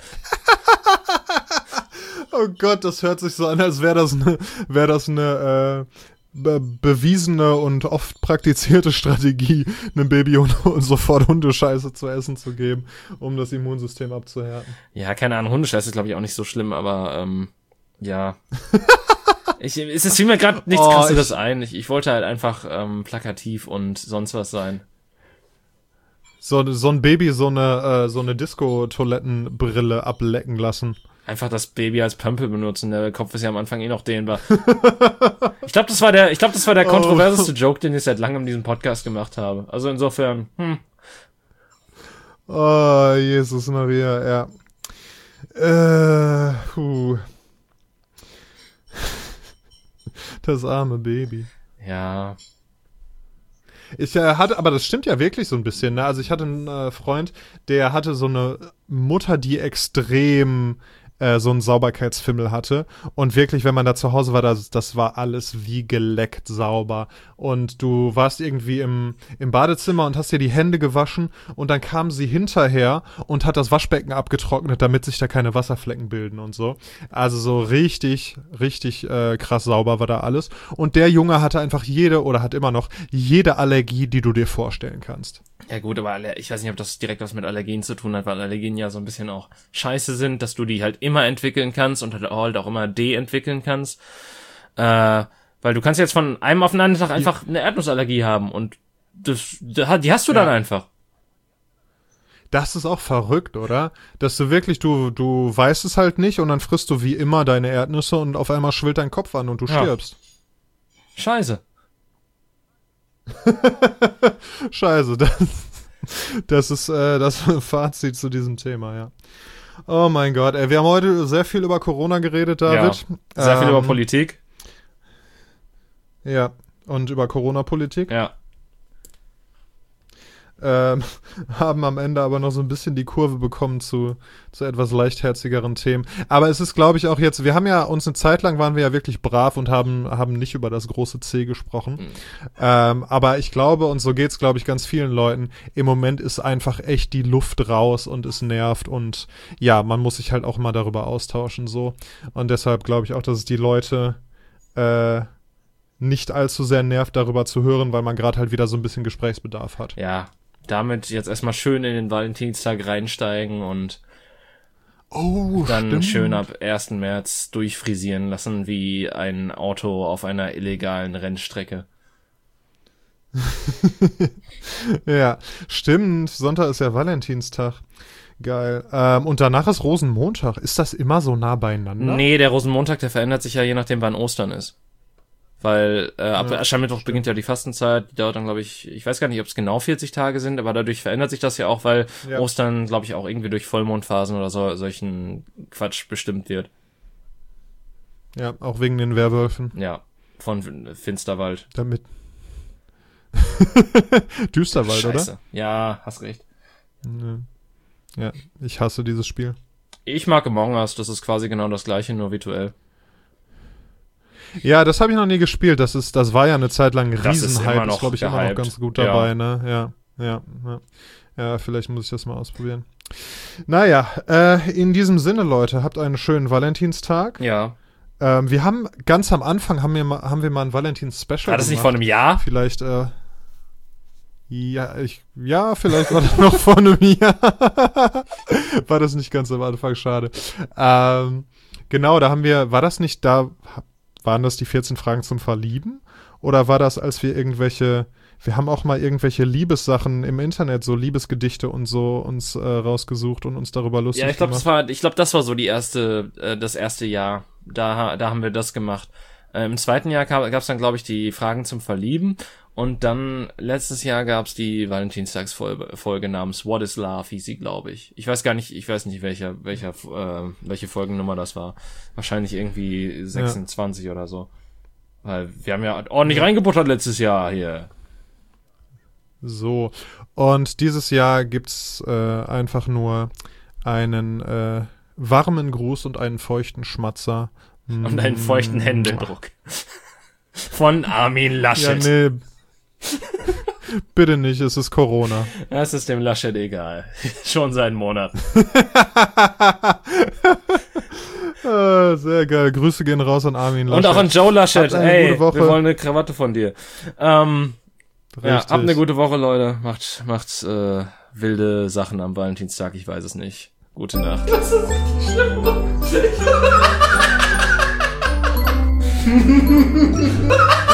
Oh Gott, das hört sich so an, als wäre das eine, wäre das eine, äh, be- bewiesene und oft praktizierte Strategie, einem Baby und, und sofort Hundescheiße zu essen zu geben, um das Immunsystem abzuhärten. Ja, keine Ahnung, Hundescheiße ist glaube ich auch nicht so schlimm, aber, ähm, ja. Ich, es ist fiel mir gerade nichts oh, Krasseres ich, ein. Ich, ich wollte halt einfach ähm, plakativ und sonst was sein. So, so ein Baby so eine, äh, so eine Disco-Toilettenbrille ablecken lassen. Einfach das Baby als Pömpel benutzen. Der Kopf ist ja am Anfang eh noch dehnbar. Ich glaube, das war der, ich glaube, das war der kontroverseste oh. Joke, den ich seit langem in diesem Podcast gemacht habe. Also insofern, hm. Oh, Jesus Maria, ja. Äh, puh. Das arme Baby. Ja. Ich äh, hatte, aber das stimmt ja wirklich so ein bisschen, ne? Also ich hatte einen äh, Freund, der hatte so eine Mutter, die extrem äh, so einen Sauberkeitsfimmel hatte. Und wirklich, wenn man da zu Hause war, das, das war alles wie geleckt sauber. Und du warst irgendwie im, im Badezimmer und hast dir die Hände gewaschen und dann kam sie hinterher und hat das Waschbecken abgetrocknet, damit sich da keine Wasserflecken bilden und so. Also so richtig, richtig äh, krass sauber war da alles. Und der Junge hatte einfach jede, oder hat immer noch, jede Allergie, die du dir vorstellen kannst. Ja gut, aber ich weiß nicht, ob das direkt was mit Allergien zu tun hat, weil Allergien ja so ein bisschen auch scheiße sind, dass du die halt immer entwickeln kannst und halt auch immer de-entwickeln kannst. Äh, weil du kannst jetzt von einem auf den anderen Tag einfach eine Erdnussallergie haben und das, die hast du dann ja. einfach. Das ist auch verrückt, oder? Dass du wirklich, du, du weißt es halt nicht und dann frisst du wie immer deine Erdnüsse und auf einmal schwillt dein Kopf an und du ja. stirbst. Scheiße. Scheiße, das, das ist äh, das Fazit zu diesem Thema, ja. Oh mein Gott, ey, wir haben heute sehr viel über Corona geredet, David. Ja, sehr ähm, viel über Politik. Ja, und über Corona-Politik. Ja. Ähm, haben am Ende aber noch so ein bisschen die Kurve bekommen zu, zu etwas leichtherzigeren Themen. Aber es ist, glaube ich, auch jetzt, wir haben ja uns eine Zeit lang, waren wir ja wirklich brav und haben, haben nicht über das große C gesprochen. Mhm. Ähm, aber ich glaube, und so geht's, glaube ich, ganz vielen Leuten, im Moment ist einfach echt die Luft raus und es nervt und ja, man muss sich halt auch mal darüber austauschen, so. Und deshalb glaube ich auch, dass es die Leute, äh, nicht allzu sehr nervt, darüber zu hören, weil man gerade halt wieder so ein bisschen Gesprächsbedarf hat. Ja. Damit jetzt erstmal schön in den Valentinstag reinsteigen und oh, dann stimmt. schön ab ersten März durchfrisieren lassen wie ein Auto auf einer illegalen Rennstrecke. Ja, stimmt. Sonntag ist ja Valentinstag. Geil. Ähm, und danach ist Rosenmontag. Ist das immer so nah beieinander? Nee, der Rosenmontag, der verändert sich ja je nachdem, wann Ostern ist. Weil äh, ab ja, Aschermittwoch beginnt ja die Fastenzeit, die dauert dann, glaube ich, ich weiß gar nicht, ob es genau vierzig Tage sind, aber dadurch verändert sich das ja auch, weil ja. Ostern, glaube ich, auch irgendwie durch Vollmondphasen oder so solchen Quatsch bestimmt wird. Ja, auch wegen den Werwölfen. Ja, von Finsterwald. Damit. Düsterwald, Scheiße. Oder? Ja, hast recht. Ja, ich hasse dieses Spiel. Ich mag Among Us, das ist quasi genau das gleiche, nur virtuell. Ja, das habe ich noch nie gespielt. Das ist, das war ja eine Zeit lang ein Riesenhype. Das ist, glaube ich, gehypt. immer noch ganz gut dabei, ja. ne? Ja, ja, ja. Ja, vielleicht muss ich das mal ausprobieren. Naja, äh, in diesem Sinne, Leute, habt einen schönen Valentinstag. Ja. Ähm, wir haben ganz am Anfang haben wir mal, haben wir mal ein Valentins-Special War das nicht vor einem Jahr? Vielleicht, äh, ja, ich, ja, vielleicht war das noch vor einem Jahr. War das nicht ganz am Anfang, schade. Ähm, genau, da haben wir, war das nicht da, waren das die vierzehn Fragen zum Verlieben? Oder war das, als wir irgendwelche, wir haben auch mal irgendwelche Liebessachen im Internet, so Liebesgedichte und so uns äh, rausgesucht und uns darüber lustig gemacht? Ja, ich glaube, gemacht. das war, ich glaube, das war so die erste, äh, das erste Jahr. Da, da haben wir das gemacht. Äh, Im zweiten Jahr gab es dann, glaube ich, die Fragen zum Verlieben. Und dann, letztes Jahr gab es die Valentinstagsfolge Folge namens What is Love, hieß sie, glaube ich. Ich weiß gar nicht, ich weiß nicht, welcher, welcher, äh, welche Folgennummer das war. Wahrscheinlich irgendwie sechsundzwanzig ja. oder so. Weil wir haben ja ordentlich reingebuttert letztes Jahr hier. So. Und dieses Jahr gibt's äh, einfach nur einen äh, warmen Gruß und einen feuchten Schmatzer. Und einen feuchten Händedruck. Von Armin Laschet. Ja, nee. Bitte nicht, es ist Corona. Das ist dem Laschet egal. Schon seit Monaten. ah, sehr geil. Grüße gehen raus an Armin Laschet. Und auch an Joe Laschet. Ey, wir wollen eine Krawatte von dir. Ähm, ja, habt eine gute Woche, Leute. Macht, macht äh, wilde Sachen am Valentinstag. Ich weiß es nicht. Gute Nacht. Das ist richtig schlimm.